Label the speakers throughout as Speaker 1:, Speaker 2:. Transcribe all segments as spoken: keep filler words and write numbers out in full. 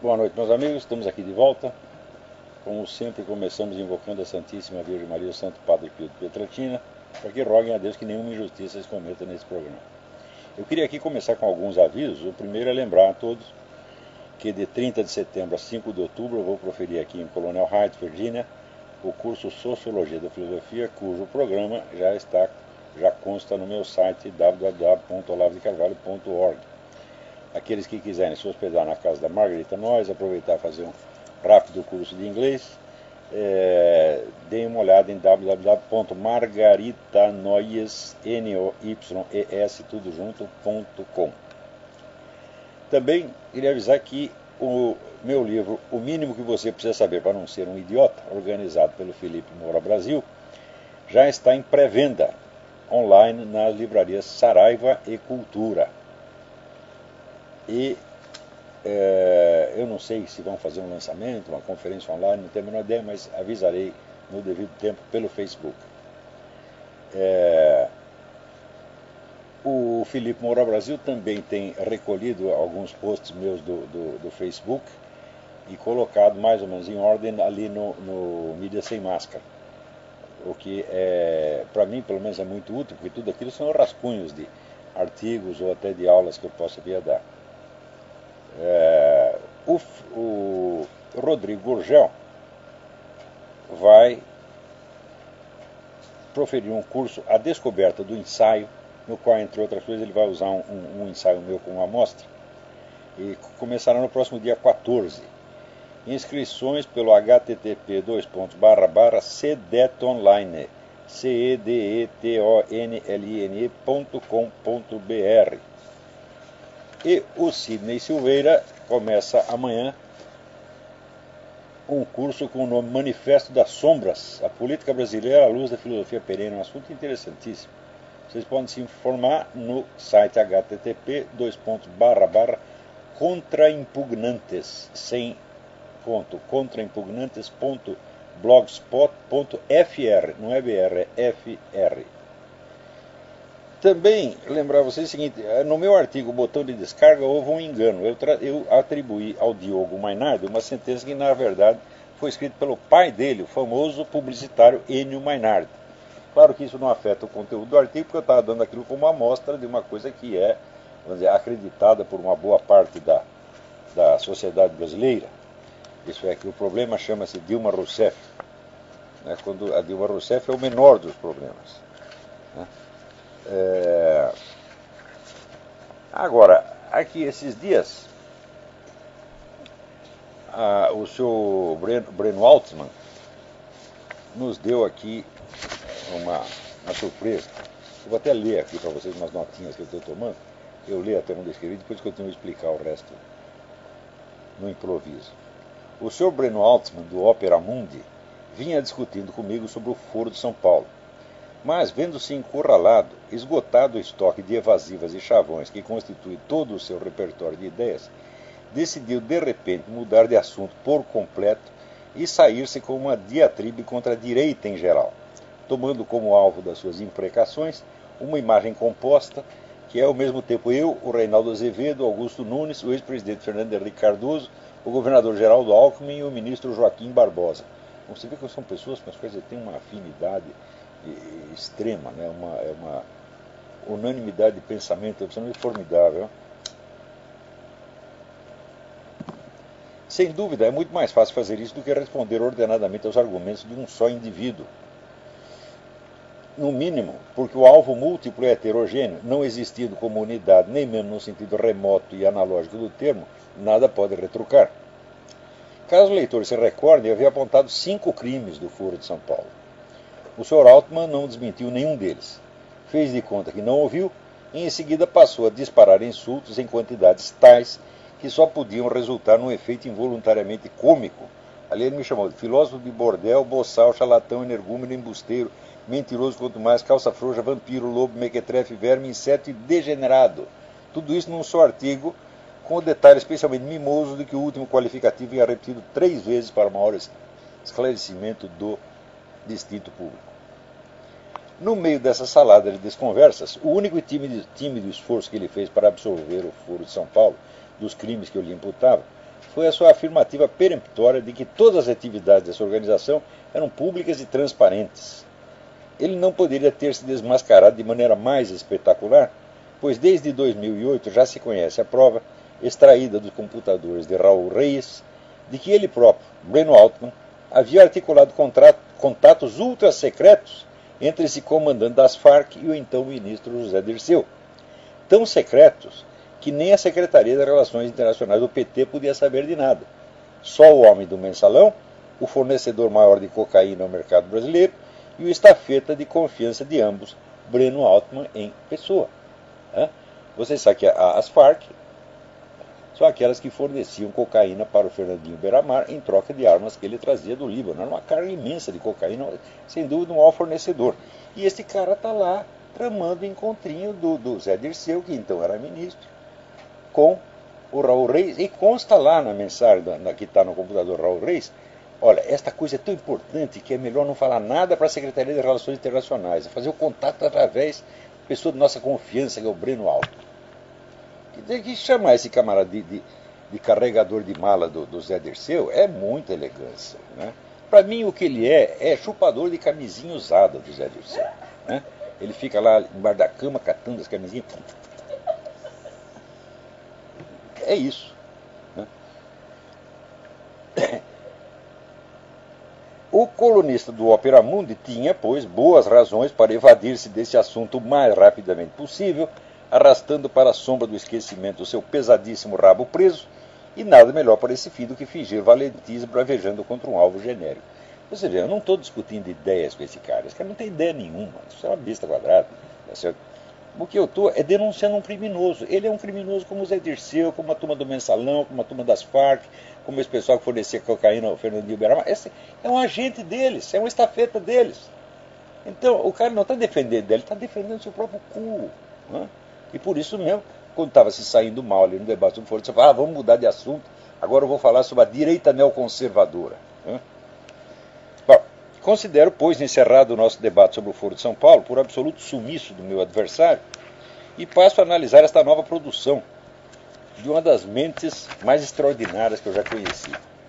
Speaker 1: Boa noite, meus amigos. Estamos aqui de volta. Como sempre, começamos invocando a Santíssima Virgem Maria e o Santo Padre Pio de Pietrelcina, para que roguem a Deus que nenhuma injustiça se cometa nesse programa. Eu queria aqui começar com alguns avisos. O primeiro é lembrar a todos que de trinta de setembro a cinco de outubro eu vou proferir aqui em Colonial Heights, Virgínia, o curso Sociologia da Filosofia, cujo programa já está, já consta no meu site w w w ponto olavo de carvalho ponto org. Aqueles que quiserem se hospedar na casa da Margarita Noyes, aproveitar e fazer um rápido curso de inglês, é, deem uma olhada em w w w ponto margaritanoyes, N O Y E S, tudo junto, ponto com. Também queria avisar que o meu livro, O Mínimo que Você Precisa Saber para Não Ser um Idiota, organizado pelo Felipe Moura Brasil, já está em pré-venda online nas livrarias Saraiva e Cultura. E é, eu não sei se vão fazer um lançamento, uma conferência online, não tenho a menor ideia, mas avisarei no devido tempo pelo Facebook. É, o Felipe Moura Brasil também tem recolhido alguns posts meus do, do, do Facebook e colocado mais ou menos em ordem ali no, no Mídia Sem Máscara. O que, é, para mim, pelo menos é muito útil, porque tudo aquilo são rascunhos de artigos ou até de aulas que eu possa vir a dar. É, o, o Rodrigo Gurgel vai proferir um curso A Descoberta do Ensaio, no qual, entre outras coisas, ele vai usar um, um, um ensaio meu com uma amostra, e começará no próximo dia quatorze. Inscrições pelo h t t p dois pontos barra barra cedetonline, c e d e t o n l i n e ponto com ponto b r. E o Sidney Silveira começa amanhã um curso com o nome Manifesto das Sombras, a política brasileira à luz da filosofia perene, um assunto interessantíssimo. Vocês podem se informar no site h t t p dois pontos barra barra contraimpugnantes, sem ponto, contraimpugnantes ponto blogspot ponto f r, não é B R, é F R. Também lembrar vocês o seguinte, no meu artigo Botão de Descarga houve um engano. Eu, eu atribuí ao Diogo Mainardi uma sentença que na verdade foi escrita pelo pai dele, o famoso publicitário Enio Mainardi. Claro que isso não afeta o conteúdo do artigo, porque eu estava dando aquilo como uma amostra de uma coisa que é, vamos dizer, acreditada por uma boa parte da, da sociedade brasileira. Isso é que o problema chama-se Dilma Rousseff. Né? Quando a Dilma Rousseff é o menor dos problemas. Né? É... Agora, aqui esses dias, a, o senhor Breno, Breno Altman nos deu aqui uma, uma surpresa. Eu vou até ler aqui para vocês umas notinhas que eu estou tomando. Eu leio até onde eu escrevi, depois que eu tenho que explicar o resto no improviso. O senhor Breno Altman, do Opera Mundi, vinha discutindo comigo sobre o Foro de São Paulo. Mas, vendo-se encurralado, esgotado o estoque de evasivas e chavões que constitui todo o seu repertório de ideias, decidiu de repente mudar de assunto por completo e sair-se com uma diatribe contra a direita em geral, tomando como alvo das suas imprecações uma imagem composta que é ao mesmo tempo eu, o Reinaldo Azevedo, Augusto Nunes, o ex-presidente Fernando Henrique Cardoso, o governador Geraldo Alckmin e o ministro Joaquim Barbosa. Você vê que são pessoas com as quais ele tem uma afinidade extrema, né? uma, é uma unanimidade de pensamento absolutamente formidável. Sem dúvida, é muito mais fácil fazer isso do que responder ordenadamente aos argumentos de um só indivíduo. No mínimo, porque o alvo múltiplo e heterogêneo, não existindo como unidade, nem mesmo no sentido remoto e analógico do termo, nada pode retrucar. Caso o leitor se recorde, eu havia apontado cinco crimes do Foro de São Paulo. O senhor Altman não desmentiu nenhum deles. Fez de conta que não ouviu e em seguida passou a disparar insultos em quantidades tais que só podiam resultar num efeito involuntariamente cômico. Ali ele me chamou de filósofo de bordel, boçal, charlatão, energúmeno, embusteiro, mentiroso quanto mais, calça frouxa, vampiro, lobo, mequetrefe, verme, inseto e degenerado. Tudo isso num só artigo, com o detalhe especialmente mimoso de que o último qualificativo ia repetido três vezes para maior esclarecimento do distinto público. No meio dessa salada de desconversas, o único e tímido, tímido esforço que ele fez para absolver o Foro de São Paulo dos crimes que eu lhe imputava foi a sua afirmativa peremptória de que todas as atividades dessa organização eram públicas e transparentes. Ele não poderia ter se desmascarado de maneira mais espetacular, pois desde dois mil e oito já se conhece a prova, extraída dos computadores de Raul Reis, de que ele próprio, Breno Altman, havia articulado contrato, contatos ultra-secretos entre esse comandante das Farc e o então ministro José Dirceu. Tão secretos que nem a Secretaria das Relações Internacionais do P T podia saber de nada. Só o homem do mensalão, o fornecedor maior de cocaína ao mercado brasileiro e o estafeta de confiança de ambos, Breno Altman em pessoa. Vocês sabem que as Farc são aquelas que forneciam cocaína para o Fernandinho Beiramar em troca de armas que ele trazia do Líbano. Era uma carga imensa de cocaína, sem dúvida um maior fornecedor. E esse cara está lá tramando o encontrinho do, do Zé Dirceu, que então era ministro, com o Raul Reis, e consta lá na mensagem da, que está no computador Raul Reis, olha, esta coisa é tão importante que é melhor não falar nada para a Secretaria de Relações Internacionais, é fazer o contato através da pessoa de nossa confiança, que é o Breno Altman. Que, que chamar esse camarada de, de, de carregador de mala do, do Zé Dirceu é muita elegância. Né? Para mim, o que ele é, é chupador de camisinha usada do Zé Dirceu. Né? Ele fica lá embaixo da cama catando as camisinhas. É isso. Né? O colunista do Opera Mundi tinha, pois, boas razões para evadir-se desse assunto o mais rapidamente possível, arrastando para a sombra do esquecimento o seu pesadíssimo rabo preso, e nada melhor para esse fim do que fingir valentismo bravejando contra um alvo genérico. Você vê, eu não estou discutindo ideias com esse cara, esse cara não tem ideia nenhuma, isso é uma besta quadrada, tá certo? O que eu estou é denunciando um criminoso. Ele é um criminoso como o Zé Dirceu, como a turma do Mensalão, como a turma das Farc, como esse pessoal que fornecia cocaína ao Fernandinho Beiramar. Esse é um agente deles, é uma estafeta deles. Então, o cara não está defendendo dele, ele está defendendo o seu próprio cu. Né? E por isso mesmo, quando estava se saindo mal ali no debate sobre Foro, você fala, ah, vamos mudar de assunto, agora eu vou falar sobre a direita neoconservadora. Né? Bom, considero, pois, encerrado o nosso debate sobre o Foro de São Paulo, por absoluto sumiço do meu adversário, e passo a analisar esta nova produção de uma das mentes mais extraordinárias que eu já conheci.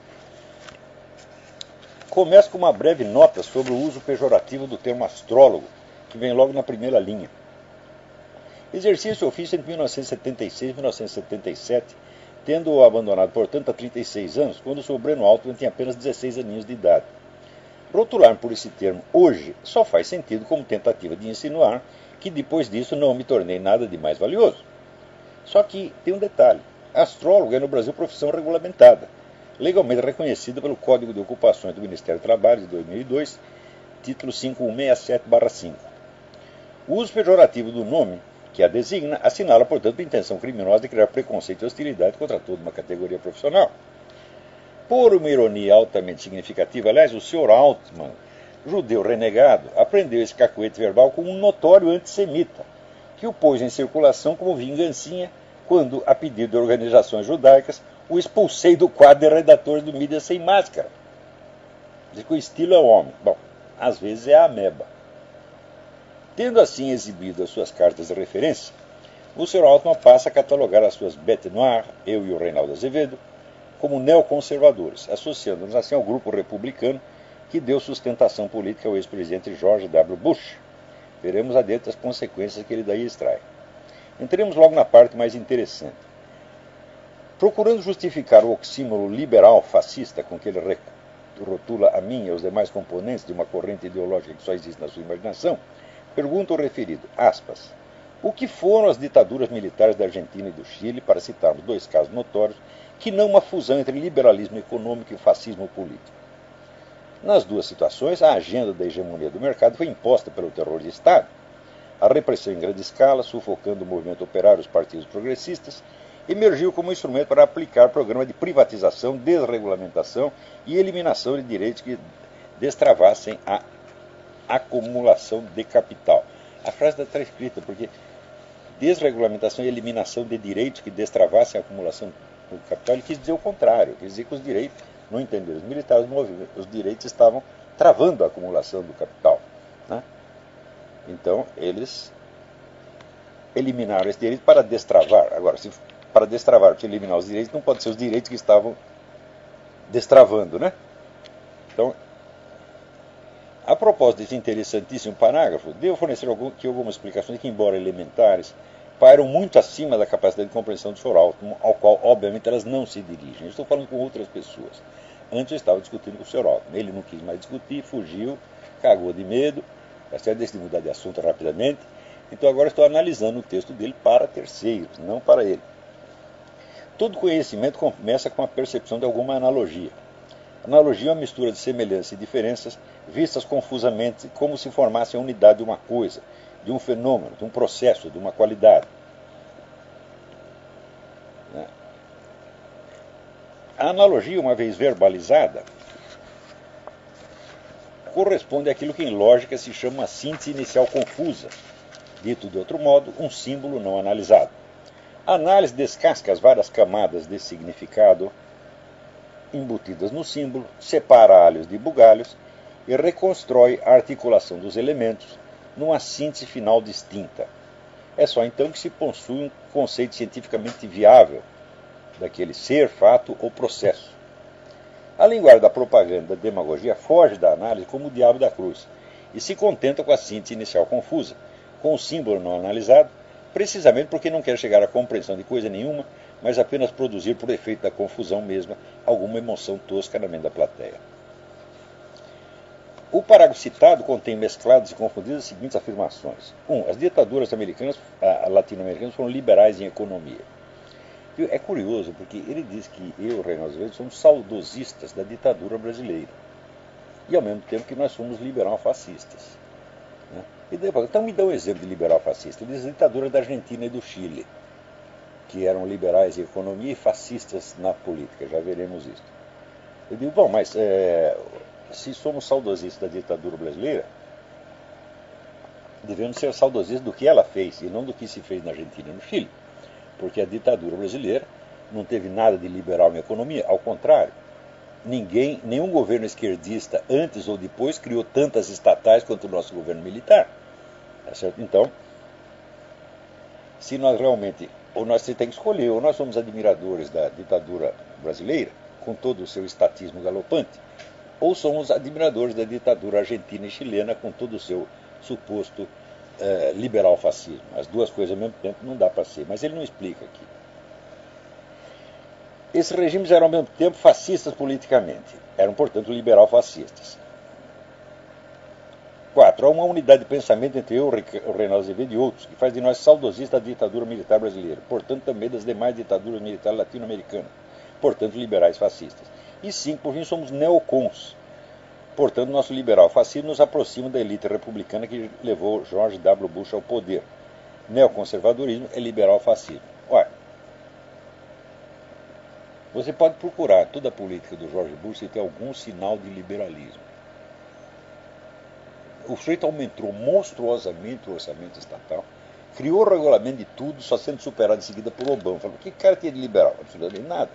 Speaker 1: Começo com uma breve nota sobre o uso pejorativo do termo astrólogo, que vem logo na primeira linha. Exercia esse ofício entre mil novecentos e setenta e seis e mil novecentos e setenta e sete, tendo-o abandonado, portanto, há trinta e seis anos, quando o seu Breno Altman tinha apenas dezesseis aninhos de idade. Rotular por esse termo hoje só faz sentido como tentativa de insinuar que depois disso não me tornei nada de mais valioso. Só que tem um detalhe. Astrólogo é no Brasil profissão regulamentada, legalmente reconhecida pelo Código de Ocupações do Ministério do Trabalho de dois mil e dois, título cinco mil cento e sessenta e sete barra cinco. O uso pejorativo do nome que a designa assinala, portanto, a intenção criminosa de criar preconceito e hostilidade contra toda uma categoria profissional. Por uma ironia altamente significativa, aliás, o senhor Altman, judeu renegado, aprendeu esse cacuete verbal com um notório antissemita, que o pôs em circulação como vingancinha quando, a pedido de organizações judaicas, o expulsei do quadro de redatores do Mídia Sem Máscara. Diz que o estilo é o homem. Bom, às vezes é a ameba. Tendo assim exibido as suas cartas de referência, o senhor Altman passa a catalogar as suas bêtes noires, eu e o Reinaldo Azevedo, como neoconservadores, associando-nos assim ao grupo republicano que deu sustentação política ao ex-presidente George W. Bush. Veremos adiante as consequências que ele daí extrai. Entremos logo na parte mais interessante. Procurando justificar o oxímoro liberal fascista com que ele rotula a mim e aos demais componentes de uma corrente ideológica que só existe na sua imaginação, pergunta o referido, aspas, o que foram as ditaduras militares da Argentina e do Chile, para citarmos dois casos notórios, que não uma fusão entre liberalismo econômico e fascismo político? Nas duas situações, a agenda da hegemonia do mercado foi imposta pelo terror de Estado. A repressão em grande escala, sufocando o movimento operário e os partidos progressistas, emergiu como instrumento para aplicar programa de privatização, desregulamentação e eliminação de direitos que destravassem a acumulação de capital. A frase está escrita porque desregulamentação e eliminação de direitos que destravassem a acumulação do capital, ele quis dizer o contrário, quis dizer que os direitos, não entenderam os militares, os direitos estavam travando a acumulação do capital. Né? Então, eles eliminaram esse direito para destravar. Agora, se para destravar, porque eliminar os direitos não pode ser os direitos que estavam destravando, né? Então, a propósito desse interessantíssimo parágrafo, devo fornecer aqui algumas explicações que, embora elementares, pairam muito acima da capacidade de compreensão do senhor Altman, ao qual, obviamente, elas não se dirigem. Eu estou falando com outras pessoas. Antes eu estava discutindo com o senhor Altman. Ele não quis mais discutir, fugiu, cagou de medo, decidi mudar de assunto rapidamente. Então agora estou analisando o texto dele para terceiros, não para ele. Todo conhecimento começa com a percepção de alguma analogia. Analogia é uma mistura de semelhanças e diferenças vistas confusamente como se formassem a unidade de uma coisa, de um fenômeno, de um processo, de uma qualidade. A analogia, uma vez verbalizada, corresponde àquilo que em lógica se chama uma síntese inicial confusa. Dito de outro modo, um símbolo não analisado. A análise descasca as várias camadas de significado embutidas no símbolo, separa alhos de bugalhos e reconstrói a articulação dos elementos numa síntese final distinta. É só então que se possui um conceito cientificamente viável daquele ser, fato ou processo. A linguagem da propaganda da demagogia foge da análise como o diabo da cruz e se contenta com a síntese inicial confusa, com o símbolo não analisado, precisamente porque não quer chegar à compreensão de coisa nenhuma, mas apenas produzir, por efeito da confusão mesma, alguma emoção tosca na mente da plateia. O parágrafo citado contém mescladas e confundidas as seguintes afirmações. um. As ditaduras americanas, latino-americanas foram liberais em economia. É curioso, porque ele diz que eu, Reinaldo Azevedo, somos saudosistas da ditadura brasileira. E ao mesmo tempo que nós somos liberal-fascistas. Né? E depois, então me dá um exemplo de liberal-fascista. Ele diz a ditadura da Argentina e do Chile, que eram liberais em economia e fascistas na política. Já veremos isso. Eu digo, bom, mas é, se somos saudosistas da ditadura brasileira, devemos ser saudosistas do que ela fez e não do que se fez na Argentina e no Chile. Porque a ditadura brasileira não teve nada de liberal na economia, ao contrário. Ninguém, nenhum governo esquerdista, antes ou depois, criou tantas estatais quanto o nosso governo militar. Tá certo? Então, se nós realmente, ou nós temos que escolher, ou nós somos admiradores da ditadura brasileira, com todo o seu estatismo galopante, ou somos admiradores da ditadura argentina e chilena, com todo o seu suposto eh, liberal-fascismo. As duas coisas ao mesmo tempo não dá para ser, mas ele não explica aqui. Esses regimes eram ao mesmo tempo fascistas politicamente, eram, portanto, liberal-fascistas. quatro. Há uma unidade de pensamento entre eu, o Reinaldo Azevedo e outros, que faz de nós saudosistas da ditadura militar brasileira, portanto, também das demais ditaduras militares latino-americanas, portanto, liberais fascistas. E cinco, por fim, somos neocons, portanto, nosso liberal fascismo nos aproxima da elite republicana que levou George W. Bush ao poder. Neoconservadorismo é liberal fascismo. Olha, você pode procurar toda a política do George Bush e ter algum sinal de liberalismo. O sujeito aumentou monstruosamente o orçamento estatal, criou o regulamento de tudo, só sendo superado em seguida por Obama. Falou, o que cara tinha de liberal? Absolutamente nada.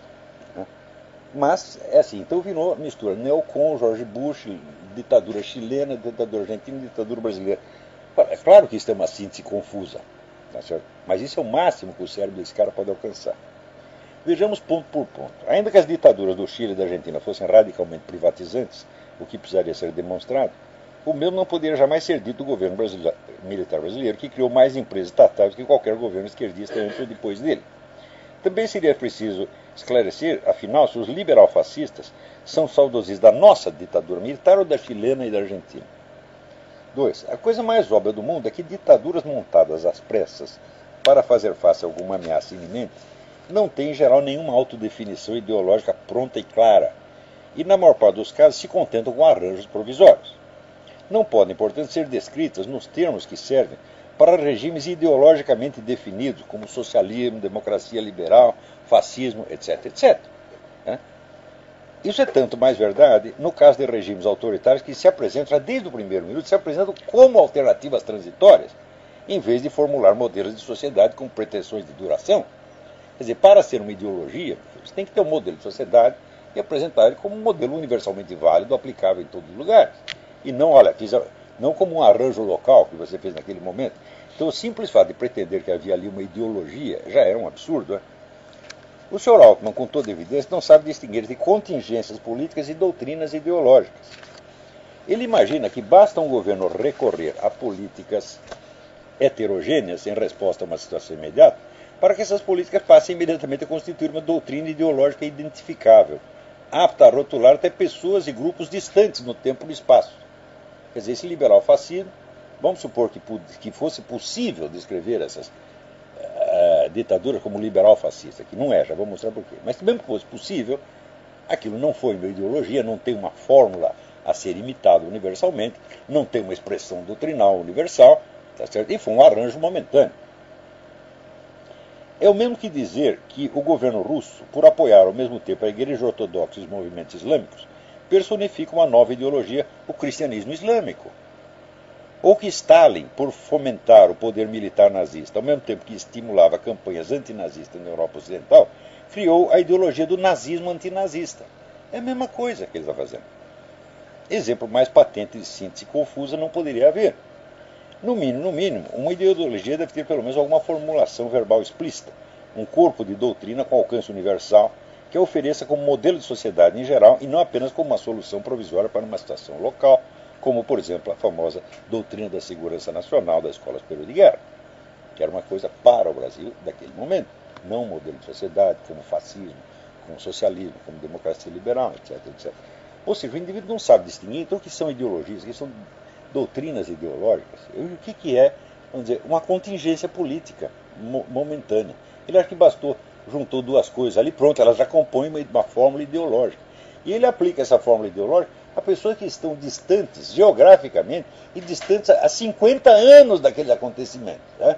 Speaker 1: Mas, é assim, então virou mistura neocon, George Bush, ditadura chilena, ditadura argentina, ditadura brasileira. É claro que isso é uma síntese confusa, tá certo? Mas isso é o máximo que o cérebro desse cara pode alcançar. Vejamos ponto por ponto. Ainda que as ditaduras do Chile e da Argentina fossem radicalmente privatizantes, o que precisaria ser demonstrado, o mesmo não poderia jamais ser dito do governo brasileiro, militar brasileiro, que criou mais empresas estatais do que qualquer governo esquerdista antes ou depois dele. Também seria preciso esclarecer, afinal, se os liberal-fascistas são saudosistas da nossa ditadura militar ou da chilena e da argentina. dois. A coisa mais óbvia do mundo é que ditaduras montadas às pressas para fazer face a alguma ameaça iminente não têm, em geral, nenhuma autodefinição ideológica pronta e clara, e, na maior parte dos casos, se contentam com arranjos provisórios. Não podem, portanto, ser descritas nos termos que servem para regimes ideologicamente definidos, como socialismo, democracia liberal, fascismo, etc, etcétera. Isso é tanto mais verdade no caso de regimes autoritários que se apresentam, já desde o primeiro minuto, se apresentam como alternativas transitórias, em vez de formular modelos de sociedade com pretensões de duração. Quer dizer, para ser uma ideologia, você tem que ter um modelo de sociedade e apresentar ele como um modelo universalmente válido, aplicável em todos os lugares. E não, olha, fiz a, não como um arranjo local que você fez naquele momento. Então, o simples fato de pretender que havia ali uma ideologia já era um absurdo. Né? O senhor Altman, com toda evidência, não sabe distinguir entre contingências políticas e doutrinas ideológicas. Ele imagina que basta um governo recorrer a políticas heterogêneas em resposta a uma situação imediata para que essas políticas passem imediatamente a constituir uma doutrina ideológica identificável, apta a rotular até pessoas e grupos distantes no tempo e no espaço. Quer dizer, esse liberal fascismo, vamos supor que, que fosse possível descrever essas uh, ditaduras como liberal fascista, que não é, já vou mostrar por quê. Mas mesmo que fosse possível, aquilo não foi uma ideologia, não tem uma fórmula a ser imitada universalmente, não tem uma expressão doutrinal universal, tá certo? E foi um arranjo momentâneo. É o mesmo que dizer que o governo russo, por apoiar ao mesmo tempo a Igreja Ortodoxa e os movimentos islâmicos, personifica uma nova ideologia, o cristianismo islâmico. Ou que Stalin, por fomentar o poder militar nazista, ao mesmo tempo que estimulava campanhas antinazistas na Europa Ocidental, criou a ideologia do nazismo antinazista. É a mesma coisa que ele está fazendo. Exemplo mais patente de síntese confusa não poderia haver. No mínimo, no mínimo, uma ideologia deve ter pelo menos alguma formulação verbal explícita, um corpo de doutrina com alcance universal, que a ofereça como modelo de sociedade em geral e não apenas como uma solução provisória para uma situação local, como, por exemplo, a famosa doutrina da segurança nacional da Escola Superior de Guerra, que era uma coisa para o Brasil daquele momento, não um modelo de sociedade como fascismo, como socialismo, como democracia liberal, etc, etcétera. Ou seja, o indivíduo não sabe distinguir, então, o que são ideologias, o que são doutrinas ideológicas, o que, que é, vamos dizer, uma contingência política mo momentânea. Ele acha que bastou, juntou duas coisas ali, pronto, elas já compõem uma, uma fórmula ideológica. E ele aplica essa fórmula ideológica a pessoas que estão distantes, geograficamente, e distantes há cinquenta anos daqueles acontecimentos. Né?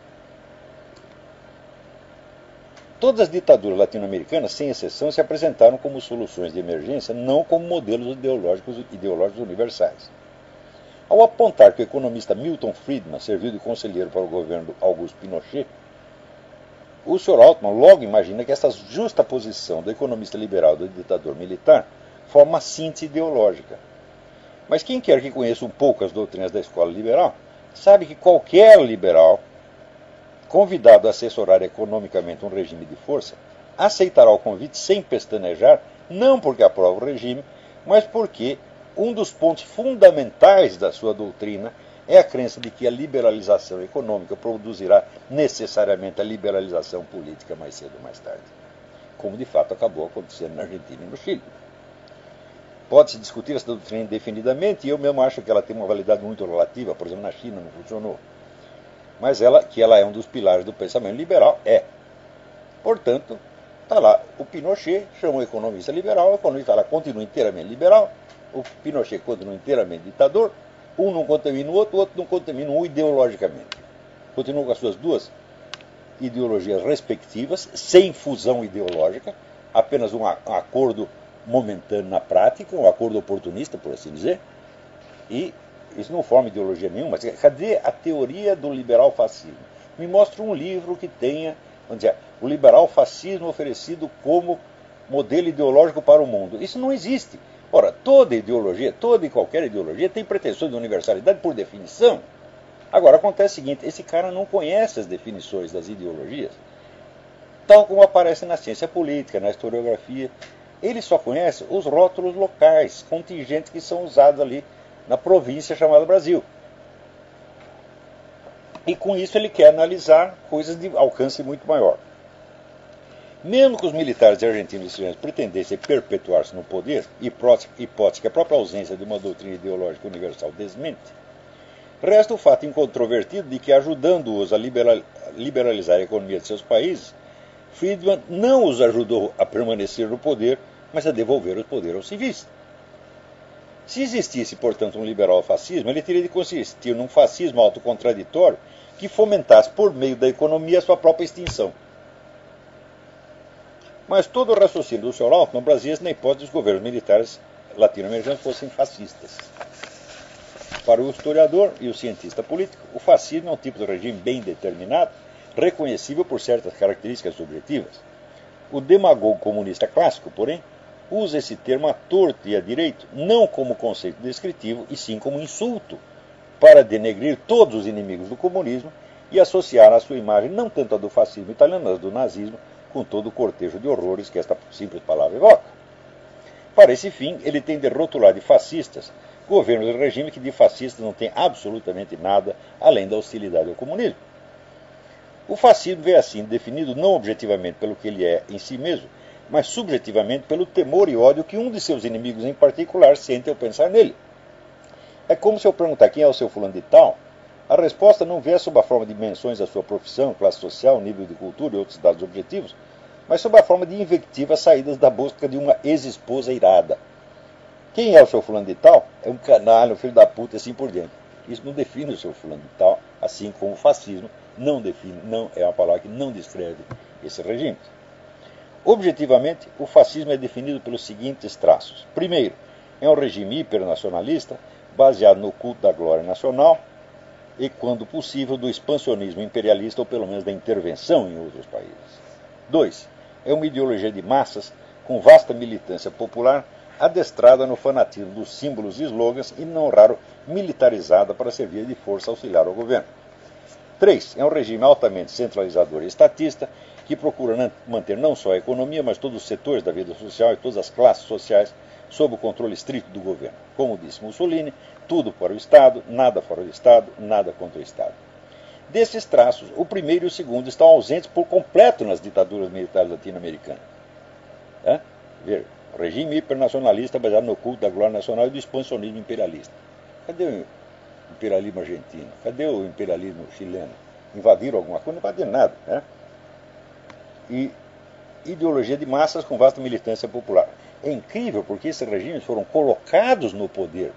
Speaker 1: Todas as ditaduras latino-americanas, sem exceção, se apresentaram como soluções de emergência, não como modelos ideológicos, ideológicos universais. Ao apontar que o economista Milton Friedman serviu de conselheiro para o governo do Augusto Pinochet, o senhor Altman logo imagina que essa justa posição do economista liberal e do ditador militar forma uma síntese ideológica. Mas quem quer que conheça um pouco as doutrinas da escola liberal, sabe que qualquer liberal, convidado a assessorar economicamente um regime de força, aceitará o convite sem pestanejar, não porque aprova o regime, mas porque um dos pontos fundamentais da sua doutrina é a crença de que a liberalização econômica produzirá necessariamente a liberalização política mais cedo ou mais tarde, como de fato acabou acontecendo na Argentina e no Chile. Pode-se discutir essa doutrina indefinidamente, e eu mesmo acho que ela tem uma validade muito relativa, por exemplo, na China não funcionou. Mas ela, que ela é um dos pilares do pensamento liberal, é. Portanto, está lá, o Pinochet chama o economista liberal, o economista lá continua inteiramente liberal, o Pinochet continua inteiramente ditador, um não contamina o outro, o outro não contamina um ideologicamente. Continua com as suas duas ideologias respectivas, sem fusão ideológica, apenas um acordo momentâneo na prática, um acordo oportunista, por assim dizer, e isso não forma ideologia nenhuma. Mas cadê a teoria do liberal fascismo? Me mostra um livro que tenha, vamos dizer, o liberal fascismo oferecido como modelo ideológico para o mundo. Isso não existe. Ora, toda ideologia, toda e qualquer ideologia tem pretensões de universalidade por definição. Agora, acontece o seguinte, esse cara não conhece as definições das ideologias, tal como aparece na ciência política, na historiografia. Ele só conhece os rótulos locais, contingentes que são usados ali na província chamada Brasil. E com isso ele quer analisar coisas de alcance muito maior. Mesmo que os militares argentinos e chilenos pretendessem perpetuar-se no poder, hipótese que a própria ausência de uma doutrina ideológica universal desmente, resta o fato incontrovertido de que, ajudando-os a liberalizar a economia de seus países, Friedman não os ajudou a permanecer no poder, mas a devolver o poder aos civis. Se existisse, portanto, um liberal fascismo, ele teria de consistir num fascismo autocontraditório que fomentasse, por meio da economia, a sua própria extinção. Mas todo o raciocínio do senhor Altman baseia-se na hipótese dos governos militares latino-americanos fossem fascistas. Para o historiador e o cientista político, o fascismo é um tipo de regime bem determinado, reconhecível por certas características subjetivas. O demagogo comunista clássico, porém, usa esse termo à torto e à direito, não como conceito descritivo, e sim como insulto, para denegrir todos os inimigos do comunismo e associar a sua imagem não tanto a do fascismo italiano, mas do nazismo, com todo o cortejo de horrores que esta simples palavra evoca. Para esse fim, ele tem de rotular de fascistas governos e regime que de fascistas não tem absolutamente nada além da hostilidade ao comunismo. O fascismo vê assim definido não objetivamente pelo que ele é em si mesmo, mas subjetivamente pelo temor e ódio que um de seus inimigos em particular sente ao pensar nele. É como se eu perguntar quem é o seu fulano de tal, a resposta não vier sob a forma de menções à sua profissão, classe social, nível de cultura e outros dados objetivos, mas sob a forma de invectivas saídas da busca de uma ex-esposa irada. Quem é o seu fulano de tal? É um canalha, um filho da puta e assim por diante. Isso não define o seu fulano de tal, assim como o fascismo não define, não é uma palavra que não descreve esse regime. Objetivamente, o fascismo é definido pelos seguintes traços. Primeiro, é um regime hipernacionalista, baseado no culto da glória nacional e, quando possível, do expansionismo imperialista ou pelo menos da intervenção em outros países. Dois, é uma ideologia de massas com vasta militância popular, adestrada no fanatismo dos símbolos e slogans e, não raro, militarizada para servir de força auxiliar ao governo. Três, é um regime altamente centralizador e estatista que procura manter não só a economia, mas todos os setores da vida social e todas as classes sociais sob o controle estrito do governo. Como disse Mussolini, tudo para o Estado, nada fora do Estado, nada contra o Estado. Desses traços, o primeiro e o segundo estão ausentes por completo nas ditaduras militares latino-americanas. É? Ver, regime hipernacionalista baseado no culto da glória nacional e do expansionismo imperialista. Cadê o imperialismo argentino? Cadê o imperialismo chileno? Invadiram alguma coisa? Não invadiram nada. Né? E ideologia de massas com vasta militância popular. É incrível porque esses regimes foram colocados no poder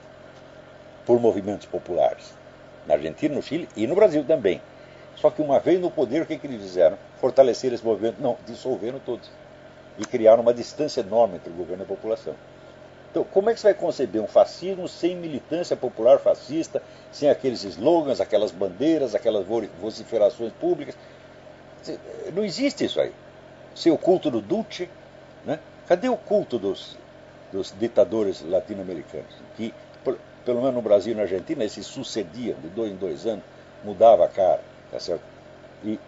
Speaker 1: por movimentos populares. Na Argentina, no Chile e no Brasil também. Só que uma vez no poder, o que, que eles fizeram? Fortalecer esse movimento? Não, dissolveram todos. E criaram uma distância enorme entre o governo e a população. Então, como é que você vai conceber um fascismo sem militância popular fascista, sem aqueles slogans, aquelas bandeiras, aquelas vociferações públicas? Não existe isso aí. Sem o culto do Duce, né? Cadê o culto dos, dos ditadores latino-americanos? Que, por, pelo menos no Brasil e na Argentina, eles se sucediam de dois em dois anos, mudava a cara, tá certo? E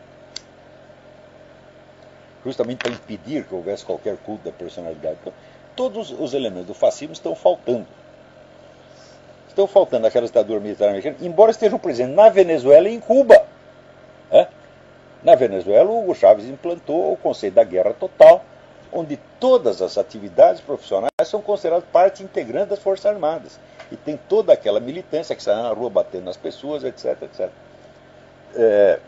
Speaker 1: justamente para impedir que houvesse qualquer culto da personalidade. Então, todos os elementos do fascismo estão faltando. Estão faltando aquela ditadura militar americana, embora estejam presentes na Venezuela e em Cuba. É? Na Venezuela, o Hugo Chávez implantou o conceito da guerra total, onde todas as atividades profissionais são consideradas parte integrante das Forças Armadas. E tem toda aquela militância que sai na rua batendo nas pessoas, etc, etcétera. É...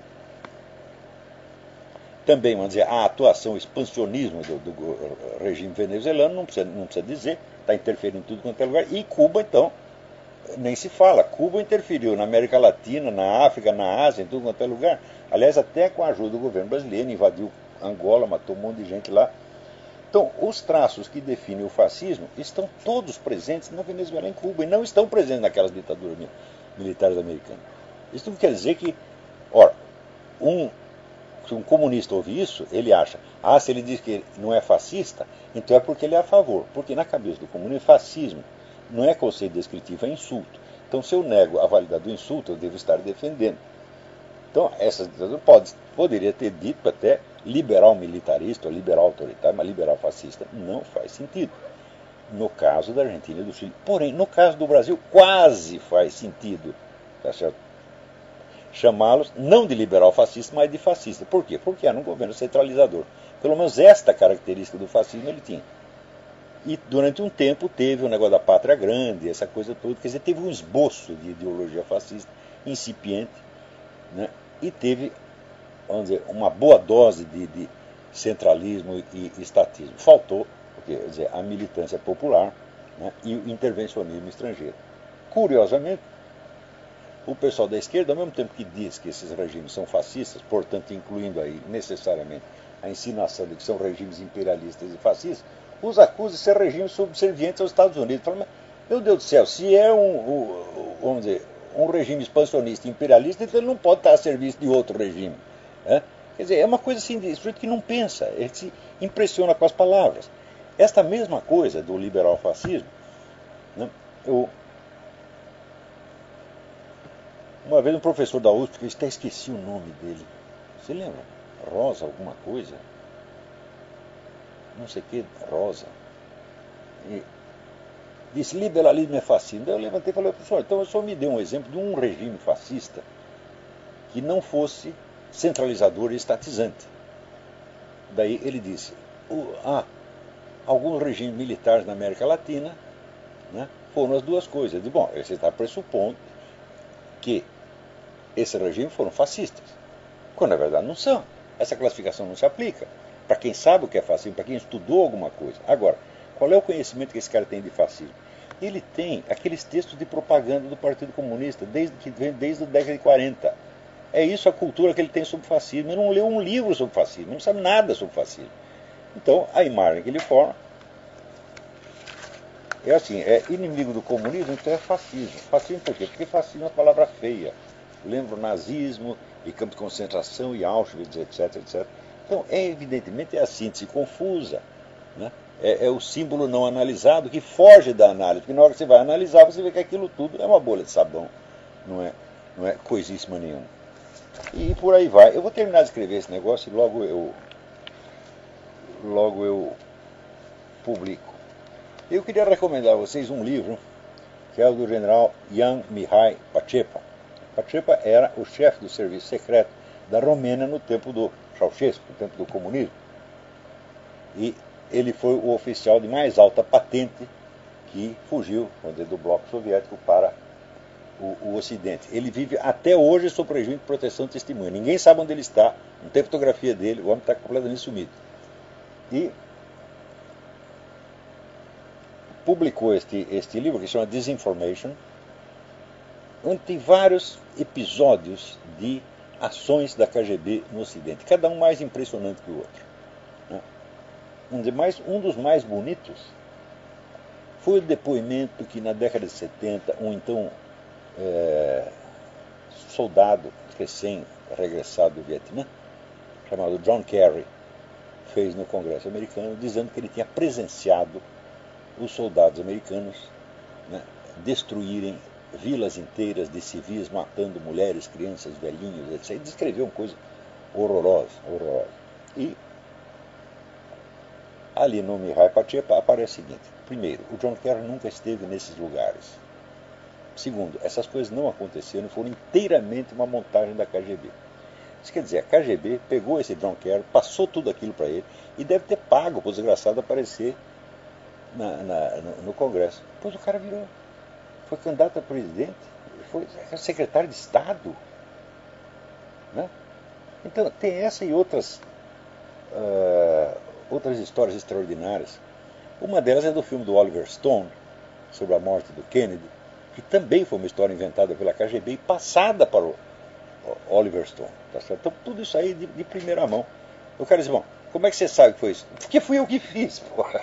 Speaker 1: Também, vamos dizer, a atuação, o expansionismo do, do regime venezuelano, não precisa, não precisa dizer, está interferindo em tudo quanto é lugar. E Cuba, então, nem se fala. Cuba interferiu na América Latina, na África, na Ásia, em tudo quanto é lugar. Aliás, até com a ajuda do governo brasileiro, invadiu Angola, matou um monte de gente lá. Então, os traços que definem o fascismo estão todos presentes na Venezuela e em Cuba, e não estão presentes naquelas ditaduras militares americanas. Isso não quer dizer que, ora, um, se um comunista ouvir isso, ele acha, ah, se ele diz que não é fascista, então é porque ele é a favor. Porque na cabeça do comunismo, fascismo não é conceito descritivo, é insulto. Então, se eu nego a validade do insulto, eu devo estar defendendo. Então, essa ditadura pode, poderia ter dito até liberal militarista, ou liberal autoritário, mas liberal fascista não faz sentido. No caso da Argentina e do Chile. Porém, no caso do Brasil, quase faz sentido. Tá certo? Chamá-los não de liberal fascista, mas de fascista. Por quê? Porque era um governo centralizador. Pelo menos esta característica do fascismo ele tinha. E durante um tempo teve o negócio da pátria grande, essa coisa toda. Quer dizer, teve um esboço de ideologia fascista incipiente, né? E teve, vamos dizer, uma boa dose de, de centralismo e estatismo. Faltou, quer dizer, a militância popular, né? E o intervencionismo estrangeiro. Curiosamente, o pessoal da esquerda, ao mesmo tempo que diz que esses regimes são fascistas, portanto, incluindo aí necessariamente a insinuação de que são regimes imperialistas e fascistas, os acusa de ser regimes subservientes aos Estados Unidos. Fala, mas, meu Deus do céu, se é um, um, vamos dizer, um regime expansionista e imperialista, então ele não pode estar a serviço de outro regime. Né? Quer dizer, é uma coisa assim, de sujeito que não pensa, ele se impressiona com as palavras. Esta mesma coisa do liberal fascismo, né, o, Uma vez um professor da U S P, eu até esqueci o nome dele. Você lembra? Rosa alguma coisa? Não sei o que, Rosa. E disse, liberalismo é fascismo. Eu levantei e falei, professor, então o senhor me deu um exemplo de um regime fascista que não fosse centralizador e estatizante. Daí ele disse, ah, alguns regimes militares na América Latina, né, foram as duas coisas. Eu disse, bom, você está pressupondo que esses regimes foram fascistas, quando na verdade não são. Essa classificação não se aplica para quem sabe o que é fascismo, para quem estudou alguma coisa. Agora, qual é o conhecimento que esse cara tem de fascismo? Ele tem aqueles textos de propaganda do Partido Comunista, desde que vem desde a década de quarenta. É isso a cultura que ele tem sobre fascismo. Ele não leu um livro sobre fascismo, ele não sabe nada sobre fascismo. Então, a imagem que ele forma é assim, é inimigo do comunismo, então é fascismo. Fascismo por quê? Porque fascismo é uma palavra feia. Lembra o nazismo, e campos de concentração, e Auschwitz, etc, etcétera. Então, é, evidentemente, é a síntese confusa, né? É, é o símbolo não analisado que foge da análise, porque na hora que você vai analisar, você vê que aquilo tudo é uma bolha de sabão, não é, não é coisíssima nenhuma. E por aí vai. Eu vou terminar de escrever esse negócio e logo eu, logo eu publico. Eu queria recomendar a vocês um livro, que é o do general Jan Mihai Pacepa. Pacepa era o chefe do serviço secreto da Romênia no tempo do Ceausescu, no tempo do comunismo. E ele foi o oficial de mais alta patente que fugiu do bloco soviético para o, o Ocidente. Ele vive até hoje sob regime de proteção de testemunha. Ninguém sabe onde ele está, não tem fotografia dele, o homem está completamente sumido. E publicou este, este livro que se chama Disinformation, onde tem vários episódios de ações da K G B no Ocidente, cada um mais impressionante que o outro. Um, de mais, um dos mais bonitos foi o depoimento que na década de setenta um então é, soldado recém-regressado do Vietnã, chamado John Kerry, fez no Congresso americano, dizendo que ele tinha presenciado os soldados americanos, né, destruírem vilas inteiras de civis, matando mulheres, crianças, velhinhos, etcétera. Ele descreveu uma coisa horrorosa, horrorosa. E ali no Mihai Pacepa aparece o seguinte: primeiro, o John Kerry nunca esteve nesses lugares. Segundo, essas coisas não aconteceram, foram inteiramente uma montagem da K G B. Isso quer dizer, a K G B pegou esse John Kerry, passou tudo aquilo para ele e deve ter pago para o desgraçado aparecer na, na, no, no Congresso. Depois o cara virou, foi candidato a presidente, foi secretário de Estado. Né? Então, tem essa e outras, uh, outras histórias extraordinárias. Uma delas é do filme do Oliver Stone, sobre a morte do Kennedy, que também foi uma história inventada pela K G B e passada para o Oliver Stone. Tá certo? Então, tudo isso aí de, de primeira mão. Eu quero dizer, bom, como é que você sabe que foi isso? Porque fui eu que fiz. Porra.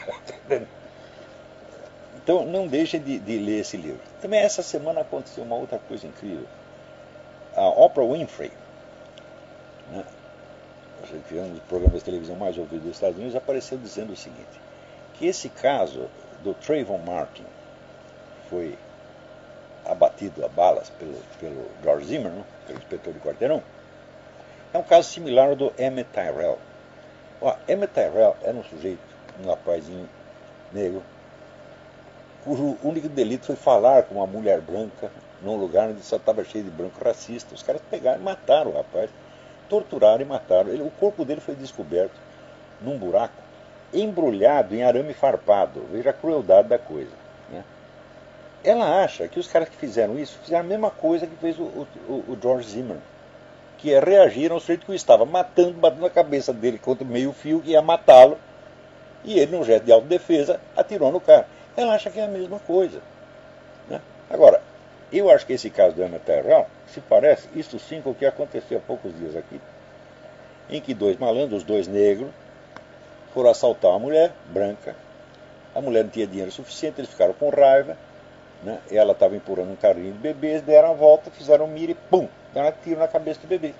Speaker 1: Então, não deixe de, de ler esse livro. Também essa semana aconteceu uma outra coisa incrível. A Oprah Winfrey, né, um dos programas de televisão mais ouvidos dos Estados Unidos, apareceu dizendo o seguinte, que esse caso do Trayvon Martin foi abatido a balas pelo, pelo George Zimmerman, pelo inspetor de quarteirão, é um caso similar ao do Emmett Tyrell. Ó, Emmett Tyrell era um sujeito, um rapazinho negro, cujo único delito foi falar com uma mulher branca num lugar onde só estava cheio de branco racista. Os caras pegaram e mataram o rapaz, torturaram e mataram. Ele, o corpo dele foi descoberto num buraco, embrulhado em arame farpado. Veja a crueldade da coisa. Né? Ela acha que os caras que fizeram isso fizeram a mesma coisa que fez o, o, o George Zimmerman, que é reagir ao sujeito que o estava matando, batendo a cabeça dele contra o meio fio, que ia matá-lo, e ele, num gesto de autodefesa, atirou no cara. Ela acha que é a mesma coisa. Né? Agora, eu acho que esse caso do Emmett Tyrell se parece, isso sim, com o que aconteceu há poucos dias aqui, em que dois malandros, dois negros, foram assaltar uma mulher branca. A mulher não tinha dinheiro suficiente, eles ficaram com raiva, né? Ela estava empurrando um carrinho de bebês, deram a volta, fizeram um mira e pum, deram um tiro na cabeça do bebê.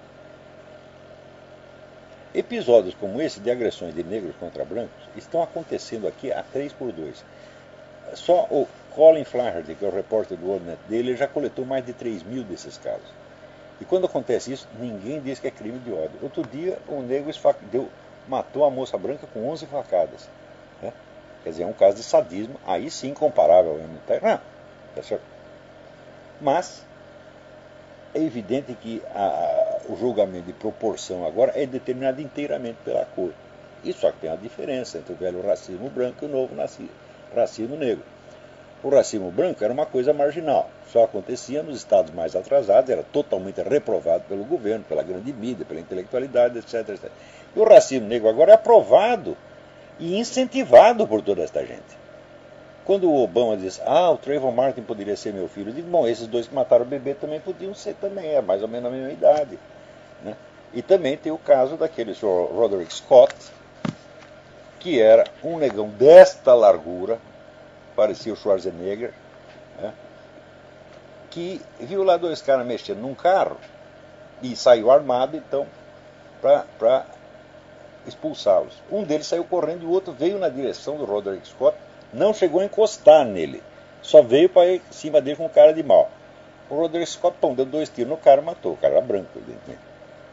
Speaker 1: Episódios como esse de agressões de negros contra brancos estão acontecendo aqui a três por dois. Só o Colin Flaherty, que é o repórter do WorldNet dele, ele já coletou mais de três mil desses casos. E quando acontece isso, ninguém diz que é crime de ódio. Outro dia, um negro esfac... deu... matou a moça branca com onze facadas. Né? Quer dizer, é um caso de sadismo, aí sim comparável ao Hamilton. Não, tá certo? Mas é evidente que a... o julgamento de proporção agora é determinado inteiramente pela cor. Isso só que tem uma diferença entre o velho racismo branco e o novo racismo negro. O racismo branco era uma coisa marginal, só acontecia nos estados mais atrasados, era totalmente reprovado pelo governo, pela grande mídia, pela intelectualidade, etc, etcétera. E o racismo negro agora é aprovado e incentivado por toda esta gente. Quando o Obama diz, ah, o Trayvon Martin poderia ser meu filho, eu digo, bom, esses dois que mataram o bebê também podiam ser também, é mais ou menos a mesma idade. Né? E também tem o caso daquele senhor Roderick Scott, que era um negão desta largura, parecia o Schwarzenegger, né, que viu lá dois caras mexendo num carro e saiu armado, então, para expulsá-los. Um deles saiu correndo e o outro veio na direção do Roderick Scott, não chegou a encostar nele, só veio para ir em cima dele com cara de mal. O Roderick Scott, pão, deu dois tiros no cara e matou. O cara era branco, evidentemente.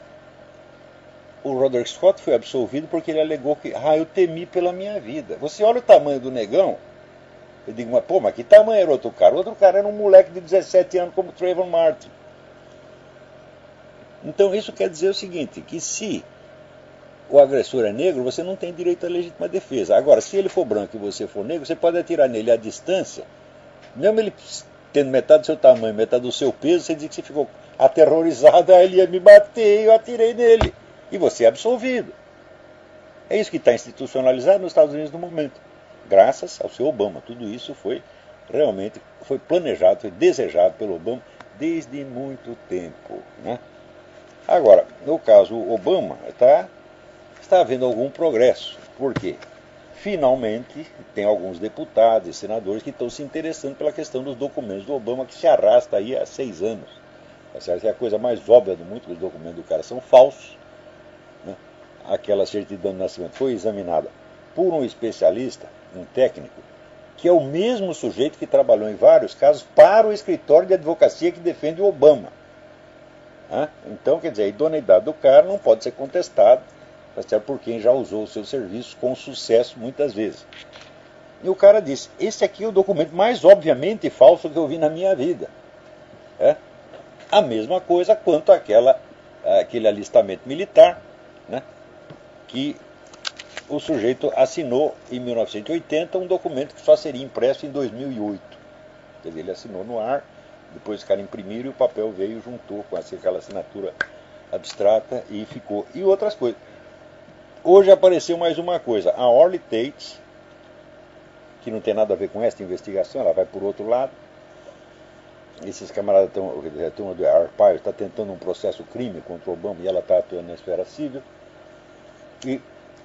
Speaker 1: O Roderick Scott foi absolvido porque ele alegou que, ah, eu temi pela minha vida. Você olha o tamanho do negão, eu digo, mas pô, mas que tamanho era o outro cara? O outro cara era um moleque de dezessete anos como o Trayvon Martin. Então isso quer dizer o seguinte, que se o agressor é negro, você não tem direito à legítima defesa. Agora, se ele for branco e você for negro, você pode atirar nele à distância, mesmo ele tendo metade do seu tamanho, metade do seu peso, você diz que você ficou aterrorizado, ah, ele ia me bater, eu atirei nele. E você é absolvido. É isso que está institucionalizado nos Estados Unidos no momento. Graças ao seu Obama. Tudo isso foi realmente foi planejado, foi desejado pelo Obama desde muito tempo. Né? Agora, no caso Obama, tá, está havendo algum progresso. Por quê? Finalmente, tem alguns deputados e senadores que estão se interessando pela questão dos documentos do Obama, que se arrasta aí há seis anos. Tá certo? É a coisa mais óbvia do mundo, que os documentos do cara são falsos. Né? Aquela certidão de nascimento foi examinada por um especialista, um técnico, que é o mesmo sujeito que trabalhou em vários casos para o escritório de advocacia que defende o Obama. Né? Então, quer dizer, a idoneidade do cara não pode ser contestada, tá certo? Por quem já usou os seus serviços com sucesso muitas vezes. E o cara disse, esse aqui é o documento mais obviamente falso que eu vi na minha vida. É? A mesma coisa quanto àquela, àquele alistamento militar, né? Que o sujeito assinou em mil novecentos e oitenta um documento que só seria impresso em dois mil e oito. Quer dizer, ele assinou no ar, depois os caras imprimiram e o papel veio, juntou com aquela assinatura abstrata e ficou. E outras coisas. Hoje apareceu mais uma coisa. A Orly Tate, que não tem nada a ver com esta investigação, ela vai por outro lado. Esses camaradas estão, a turma do Arpaio está tentando um processo crime contra o Obama e ela está atuando na esfera civil. E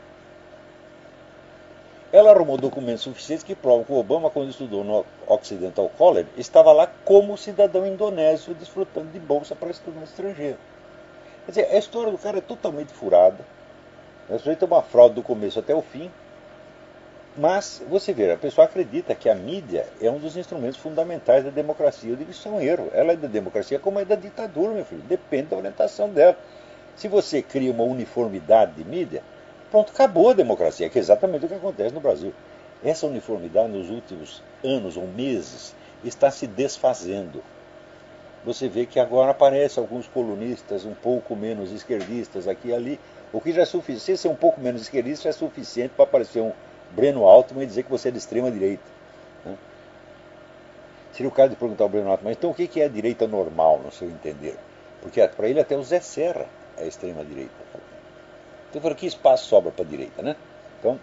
Speaker 1: ela arrumou documentos suficientes que provam que o Obama, quando estudou no Occidental College, estava lá como cidadão indonésio, desfrutando de bolsa para estudante estrangeiro. Quer dizer, a história do cara é totalmente furada. O sujeito é uma fraude do começo até o fim. Mas, você vê, a pessoa acredita que a mídia é um dos instrumentos fundamentais da democracia. Eu digo, isso é um erro. Ela é da democracia como é da ditadura, meu filho. Depende da orientação dela. Se você cria uma uniformidade de mídia, pronto, acabou a democracia, que é exatamente o que acontece no Brasil. Essa uniformidade nos últimos anos ou meses está se desfazendo. Você vê que agora aparecem alguns colunistas um pouco menos esquerdistas aqui e ali, o que já é suficiente. Se ser um pouco menos esquerdista é suficiente para aparecer um Breno Altman e dizer que você é de extrema direita. Né? Seria o caso de perguntar ao Breno Altman, mas então o que é a direita normal, no seu entender? Porque para ele até o Zé Serra é extrema direita. Então, por que espaço sobra para a direita, né? Então,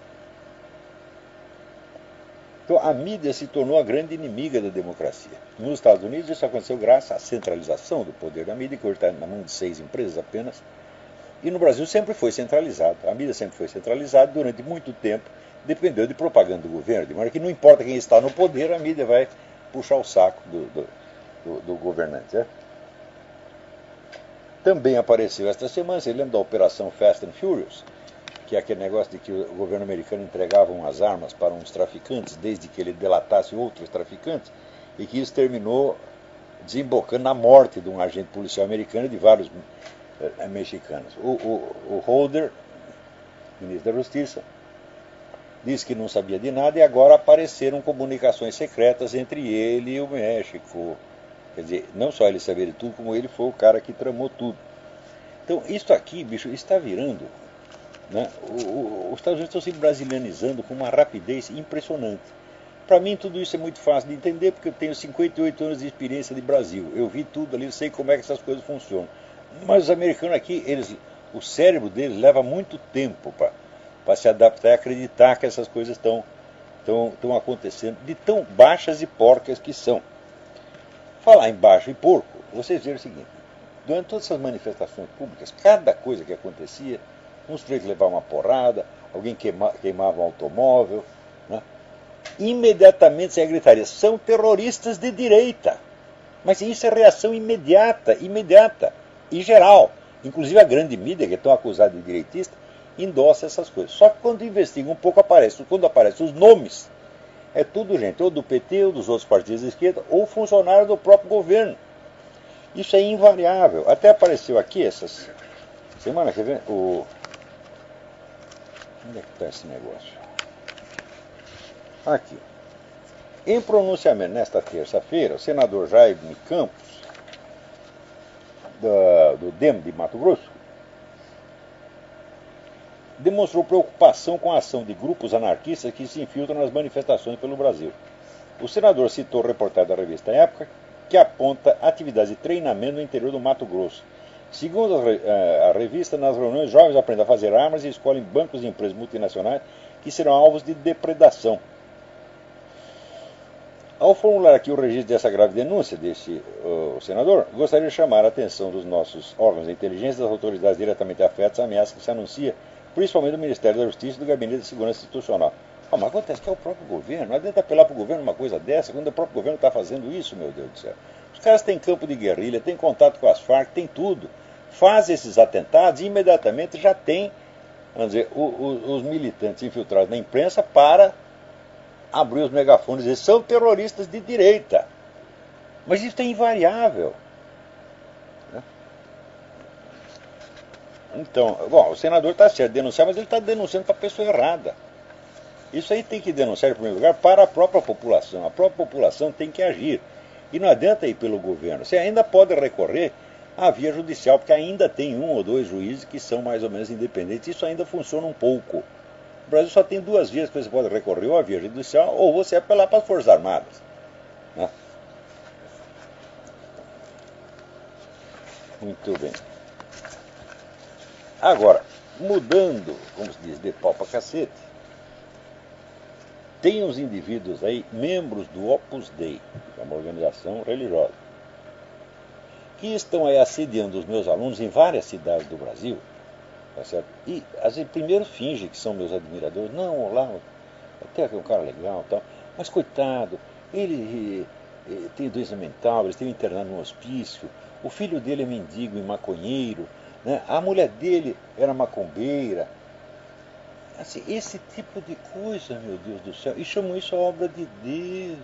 Speaker 1: então, a mídia se tornou a grande inimiga da democracia. Nos Estados Unidos, isso aconteceu graças à centralização do poder da mídia, que hoje está na mão de seis empresas apenas. E no Brasil sempre foi centralizado. A mídia sempre foi centralizada durante muito tempo, dependeu de propaganda do governo. De maneira que não importa quem está no poder, a mídia vai puxar o saco do, do, do, do governante. Né? Também apareceu esta semana, você lembra da Operação Fast and Furious? que é aquele negócio de que o governo americano entregava umas armas para uns traficantes, desde que ele delatasse outros traficantes, e que isso terminou desembocando na morte de um agente policial americano e de vários eh, mexicanos. O, o, o Holder, ministro da Justiça, disse que não sabia de nada e agora apareceram comunicações secretas entre ele e o México. Quer dizer, não só ele sabia de tudo, como ele foi o cara que tramou tudo. Então, isso aqui, bicho, está virando, né? O, o, os Estados Unidos estão se brasilianizando com uma rapidez impressionante. Para mim, tudo isso é muito fácil de entender, porque eu tenho cinquenta e oito anos de experiência de Brasil. Eu vi tudo ali, sei como é que essas coisas funcionam. Mas os americanos aqui, eles, o cérebro deles leva muito tempo para se adaptar e acreditar que essas coisas estão acontecendo, de tão baixas e porcas que são. Falar em baixo e porco, vocês viram o seguinte: durante todas essas manifestações públicas, cada coisa que acontecia, uns três levavam uma porrada, alguém queima, queimava um automóvel, né? Imediatamente você gritaria: são terroristas de direita. Mas isso é reação imediata, imediata e geral. Inclusive a grande mídia, que é tão acusada de direitista, endossa essas coisas. Só que quando investiga um pouco, aparece, quando aparecem os nomes, é tudo gente, ou do P T, ou dos outros partidos de esquerda, ou funcionário do próprio governo. Isso é invariável. Até apareceu aqui essas semanas, quer ver? O... Onde é que está esse negócio? Aqui. Em pronunciamento nesta terça-feira, o senador Jaime Campos, da, do D E M de Mato Grosso, demonstrou preocupação com a ação de grupos anarquistas que se infiltram nas manifestações pelo Brasil. O senador citou o reportagem da revista Época, que aponta atividades de treinamento no interior do Mato Grosso. Segundo a revista, nas reuniões, jovens aprendem a fazer armas e escolhem bancos de empresas multinacionais que serão alvos de depredação. Ao formular aqui o registro dessa grave denúncia desse uh, senador, gostaria de chamar a atenção dos nossos órgãos de inteligência e das autoridades diretamente afetas à ameaça que se anuncia, principalmente do Ministério da Justiça e do Gabinete de Segurança Institucional. Ah, mas acontece que é o próprio governo. Não adianta apelar para o governo uma coisa dessa, quando o próprio governo está fazendo isso, meu Deus do céu. Os caras têm campo de guerrilha, têm contato com as Farc, têm tudo. Fazem esses atentados e imediatamente já tem, vamos dizer, o, o, os militantes infiltrados na imprensa para abrir os megafones e dizer: são terroristas de direita. Mas isso é invariável. Né? Então, bom, o senador está certo de denunciar, mas ele está denunciando para a pessoa errada. Isso aí tem que denunciar, em primeiro lugar, para a própria população. A própria população tem que agir. E não adianta ir pelo governo. Você ainda pode recorrer à via judicial, porque ainda tem um ou dois juízes que são mais ou menos independentes. Isso ainda funciona um pouco. O Brasil só tem duas vias que você pode recorrer: ou a via judicial, ou você apelar para as Forças Armadas. Né? Muito bem. Agora, mudando, como se diz, de pau para cacete, tem uns indivíduos aí, membros do Opus Dei, que é uma organização religiosa, que estão aí assediando os meus alunos em várias cidades do Brasil. Tá certo? E às vezes primeiro finge que são meus admiradores. Não, olá, até que é um cara legal e tal. Mas coitado, ele, ele tem doença mental, eles têm internado no hospício, o filho dele é mendigo e maconheiro, né? A mulher dele era macumbeira. Assim, esse tipo de coisa, meu Deus do céu, e chamam isso a obra de Deus.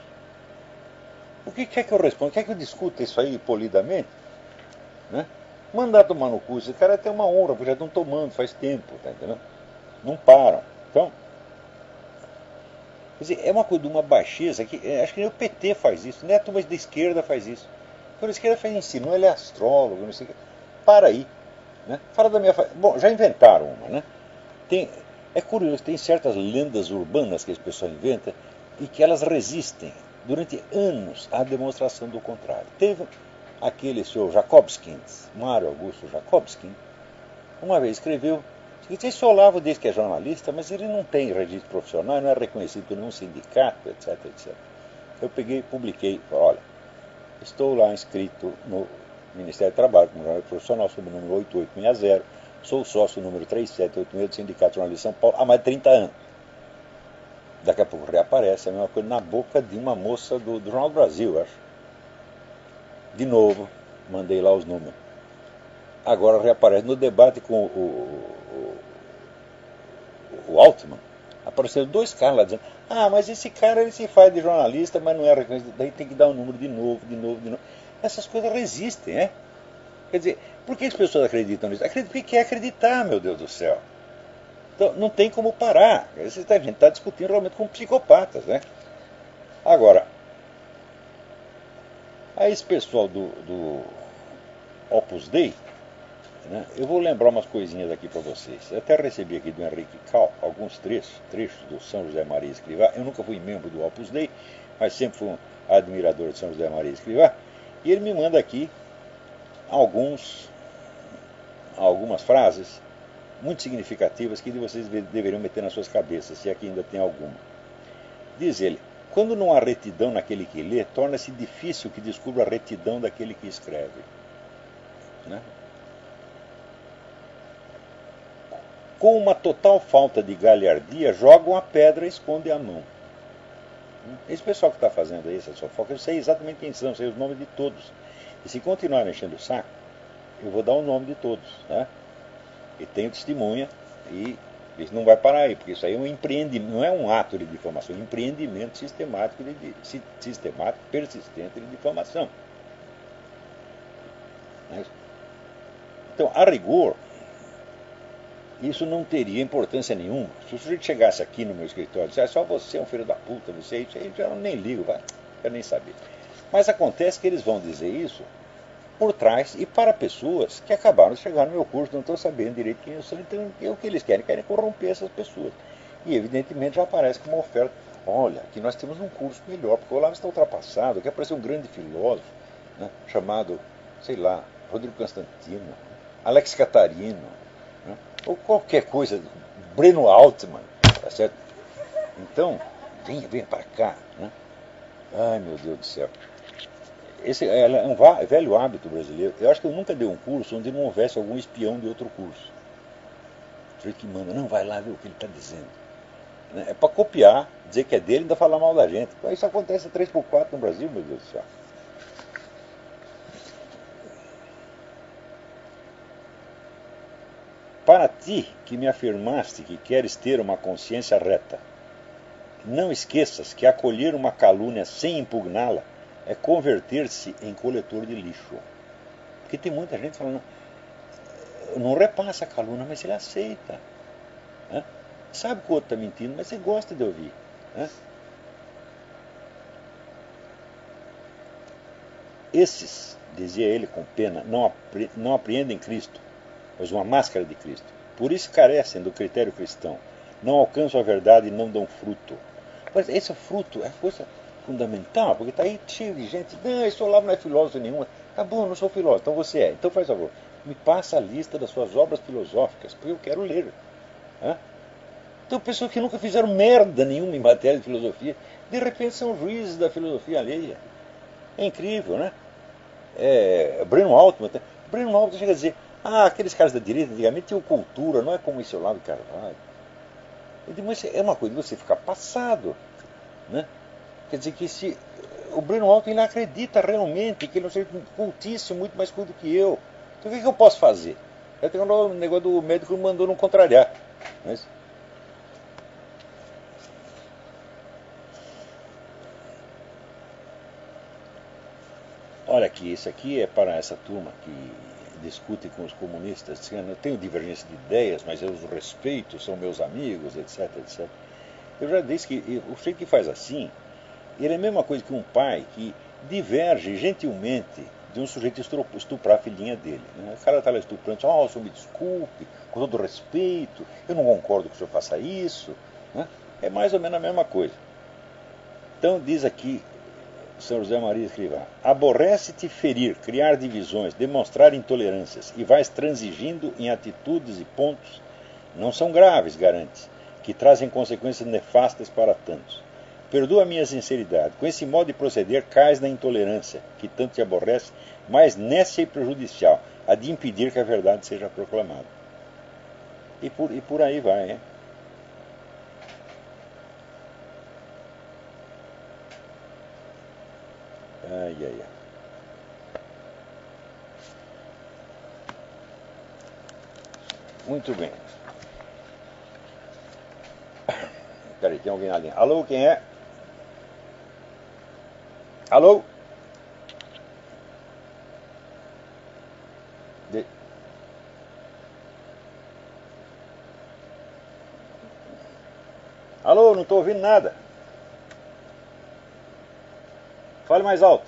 Speaker 1: O que quer que eu responda? Quer que eu discuta isso aí polidamente? Né? Mandar tomar no cu, esse cara tem uma honra, porque já estão tomando faz tempo, tá entendendo? Não param. Então, quer dizer, é uma coisa de uma baixeza que é, acho que nem o P T faz isso, nem a turma da esquerda faz isso. Quando a esquerda faz ensino, ele é astrólogo, não sei o que. Para aí. Né? Fala da minha. Bom, já inventaram uma, né? Tem, é curioso, tem certas lendas urbanas que as pessoas inventam e que elas resistem durante anos à demonstração do contrário. Teve aquele senhor Jacobskin, Mário Augusto Jacobskin, uma vez escreveu: esse Olavo diz que é jornalista, mas ele não tem registro profissional, não é reconhecido por nenhum sindicato, etc, etcétera. Eu peguei e publiquei, olha, estou lá inscrito no Ministério do Trabalho, como jornalista profissional, sob o número oito oito seis zero, sou sócio número três sete oito seis do Sindicato Jornalista de São Paulo há mais de trinta anos. Daqui a pouco reaparece a mesma coisa na boca de uma moça do, do Jornal do Brasil, acho. De novo, mandei lá os números. Agora reaparece no debate com o, o, o Altman, apareceram dois caras lá dizendo, ah, mas esse cara ele se faz de jornalista, mas não é reconhecido, daí tem que dar o um número de novo, de novo, de novo. Essas coisas resistem, né? Quer dizer, por que as pessoas acreditam nisso? Acreditam porque quer acreditar, meu Deus do céu. Então, não tem como parar. A gente está discutindo realmente com psicopatas, né? Agora, a esse pessoal do, do Opus Dei, né, eu vou lembrar umas coisinhas aqui para vocês. Eu até recebi aqui do Henrique Cal alguns trechos, trechos do São José Maria Escrivá. Eu nunca fui membro do Opus Dei, mas sempre fui um admirador de São José Maria Escrivá. E ele me manda aqui alguns, algumas frases muito significativas que vocês deveriam meter nas suas cabeças, se aqui ainda tem alguma. Diz ele, quando não há retidão naquele que lê, torna-se difícil que descubra a retidão daquele que escreve. Né? Com uma total falta de galhardia, jogam a pedra e escondem a mão. Esse pessoal que está fazendo aí, essa fofoca, eu sei exatamente quem são, eu sei os nomes de todos. E se continuar mexendo o saco, eu vou dar o nome de todos. Né? E tenho testemunha, e isso não vai parar aí, porque isso aí é um empreendimento, não é um ato de difamação, é um empreendimento sistemático, de, de, sistemático persistente de difamação. Então, a rigor, isso não teria importância nenhuma. Se o sujeito chegasse aqui no meu escritório e dissesse, ah, só você é um filho da puta, você, isso aí eu nem ligo, vai, quero nem saber. Mas acontece que eles vão dizer isso por trás e para pessoas que acabaram de chegar no meu curso, não estão sabendo direito quem eu sou, então é o que eles querem, querem corromper essas pessoas. E evidentemente já aparece como uma oferta, olha, aqui nós temos um curso melhor, porque o Olavo está ultrapassado, aqui apareceu um grande filósofo, né, chamado, sei lá, Rodrigo Constantino, Alex Catarino, né, ou qualquer coisa, Breno Altman, tá certo? Então, venha, venha para cá, né? Ai, meu Deus do céu. Esse é um velho hábito brasileiro. Eu acho que eu nunca dei um curso onde não houvesse algum espião de outro curso. O sujeito que manda, não, vai lá ver o que ele está dizendo. É para copiar, dizer que é dele e ainda falar mal da gente. Isso acontece três por quatro no Brasil, meu Deus do céu. Para ti, que me afirmaste que queres ter uma consciência reta, não esqueças que acolher uma calúnia sem impugná-la é converter-se em coletor de lixo. Porque tem muita gente falando, não repassa a calúnia, mas ele aceita. Né? Sabe que o outro está mentindo, mas você gosta de ouvir. Né? Esses, dizia ele com pena, não, apre não apreendem Cristo, mas uma máscara de Cristo. Por isso carecem do critério cristão. Não alcançam a verdade e não dão fruto. Mas esse fruto é a coisa fundamental, porque está aí cheio de gente, não, esse Olavo não é filósofo nenhum. Tá bom, não sou filósofo, então você é. Então faz favor, me passa a lista das suas obras filosóficas, porque eu quero ler. Hã? Então pessoas que nunca fizeram merda nenhuma em matéria de filosofia, de repente são juízes da filosofia alheia. É incrível, né? É, Breno Altman, Breno Altman chega a dizer, ah, aqueles caras da direita antigamente tinham cultura, não é como esse Olavo de Carvalho. Eu digo, mas é uma coisa de você ficar passado, né? Quer dizer que se o Breno Altman ele acredita realmente que ele é um ser cultíssimo, muito mais culto que eu. Então o que, que eu posso fazer? Eu tenho um negócio do médico que me mandou não contrariar. Mas... olha aqui, isso aqui é para essa turma que discute com os comunistas, dizendo, eu tenho divergência de ideias, mas eu os respeito, são meus amigos, etc, etcétera. Eu já disse que o sujeito que faz assim, ele é a mesma coisa que um pai que diverge gentilmente de um sujeito estuprar a filhinha dele. Né? O cara está lá estuprando, oh, o senhor me desculpe, com todo respeito, eu não concordo que o senhor faça isso. Né? É mais ou menos a mesma coisa. Então diz aqui São José Maria Escrivá, aborrece-te ferir, criar divisões, demonstrar intolerâncias, e vais transigindo em atitudes e pontos, não são graves, garantes, que trazem consequências nefastas para tantos. Perdoa a minha sinceridade. Com esse modo de proceder, cais na intolerância, que tanto te aborrece, mas nécia e prejudicial, a de impedir que a verdade seja proclamada. E por, e por aí vai, hein? Ai, ai, ai. Muito bem. Peraí, tem alguém na linha. Alô, quem é? Alô? De... Alô, não estou ouvindo nada. Fale mais alto.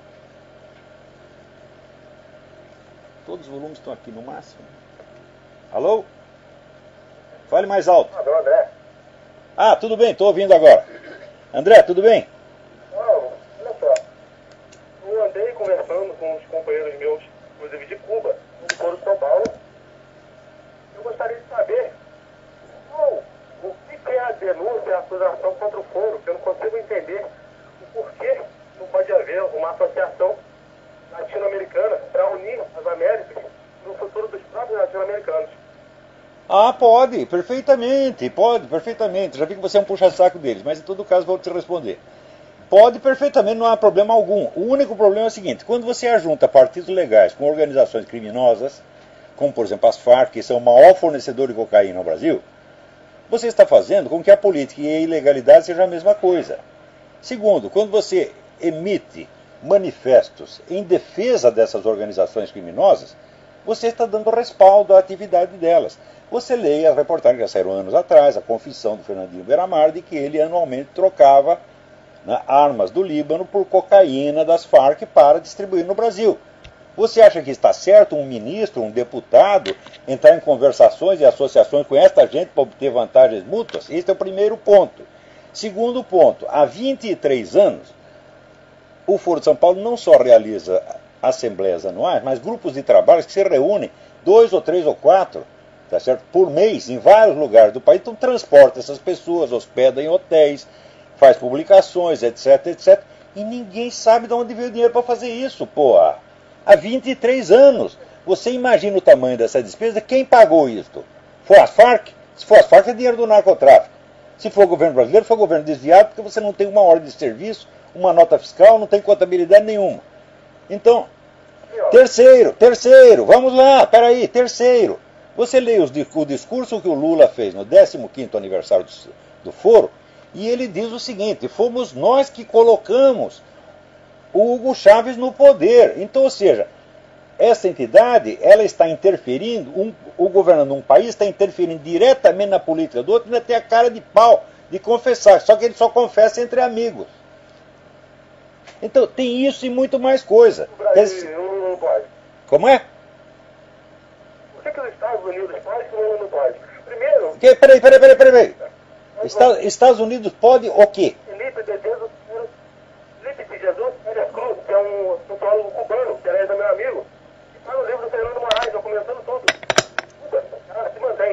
Speaker 1: Todos os volumes estão aqui no máximo. Alô? Fale mais alto.
Speaker 2: Alô, André.
Speaker 1: Ah, tudo bem, estou ouvindo agora. André, tudo bem?
Speaker 2: Não, olha só. Eu andei conversando com os companheiros meus, inclusive de Cuba, no Foro de São Paulo. Eu gostaria de saber qual, o que é a denúncia, a acusação contra o Foro, que eu não consigo entender o porquê não pode haver uma associação latino-americana para unir as Américas no futuro dos próprios latino-americanos.
Speaker 1: Ah, pode, perfeitamente, pode, perfeitamente. Já vi que você é um puxa-saco deles, mas em todo caso vou te responder. Pode perfeitamente, não há problema algum. O único problema é o seguinte, quando você ajunta partidos legais com organizações criminosas, como por exemplo as Farc, que são o maior fornecedor de cocaína no Brasil, você está fazendo com que a política e a ilegalidade sejam a mesma coisa. Segundo, quando você emite manifestos em defesa dessas organizações criminosas, você está dando respaldo à atividade delas. Você leia as reportagens que já saíram anos atrás, a confissão do Fernandinho Beiramar de que ele anualmente trocava, né, armas do Líbano por cocaína das Farc para distribuir no Brasil. Você acha que está certo um ministro, um deputado, entrar em conversações e associações com esta gente para obter vantagens mútuas? Esse é o primeiro ponto. Segundo ponto, há vinte e três anos, o Foro de São Paulo não só realiza assembleias anuais, mas grupos de trabalho que se reúnem, dois ou três ou quatro, tá certo? Por mês, em vários lugares do país, então transporta essas pessoas, hospeda em hotéis, faz publicações, etc, etcétera. E ninguém sabe de onde veio o dinheiro para fazer isso, porra. Há vinte e três anos. Você imagina o tamanho dessa despesa? Quem pagou isso? Foi as Farc? Se for as Farc, é dinheiro do narcotráfico. Se for o governo brasileiro, foi o governo desviado, porque você não tem uma ordem de serviço, uma nota fiscal, não tem contabilidade nenhuma. Então, terceiro, terceiro, vamos lá, peraí, terceiro. Você lê os, o discurso que o Lula fez no décimo quinto aniversário do, do Foro, e ele diz o seguinte, fomos nós que colocamos o Hugo Chávez no poder. Então, ou seja, essa entidade, ela está interferindo, um, o governo de um país está interferindo diretamente na política do outro, ainda tem a cara de pau de confessar, só que ele só confessa entre amigos. Então, tem isso e muito mais coisa.
Speaker 2: O Brasil não pode.
Speaker 1: Como é?
Speaker 2: Por que, que os Estados Unidos podem e o Lula não pode? Primeiro...
Speaker 1: Que, peraí, peraí, peraí, peraí. Está, Estados Unidos pode o quê?
Speaker 2: Felipe de Jesus, Felipe de Jesus Pérez Cruz, que é um sociólogo cubano, que era meu amigo, que está no livro do Fernando Moraes, documentando tudo. Cuba, ela se mantém.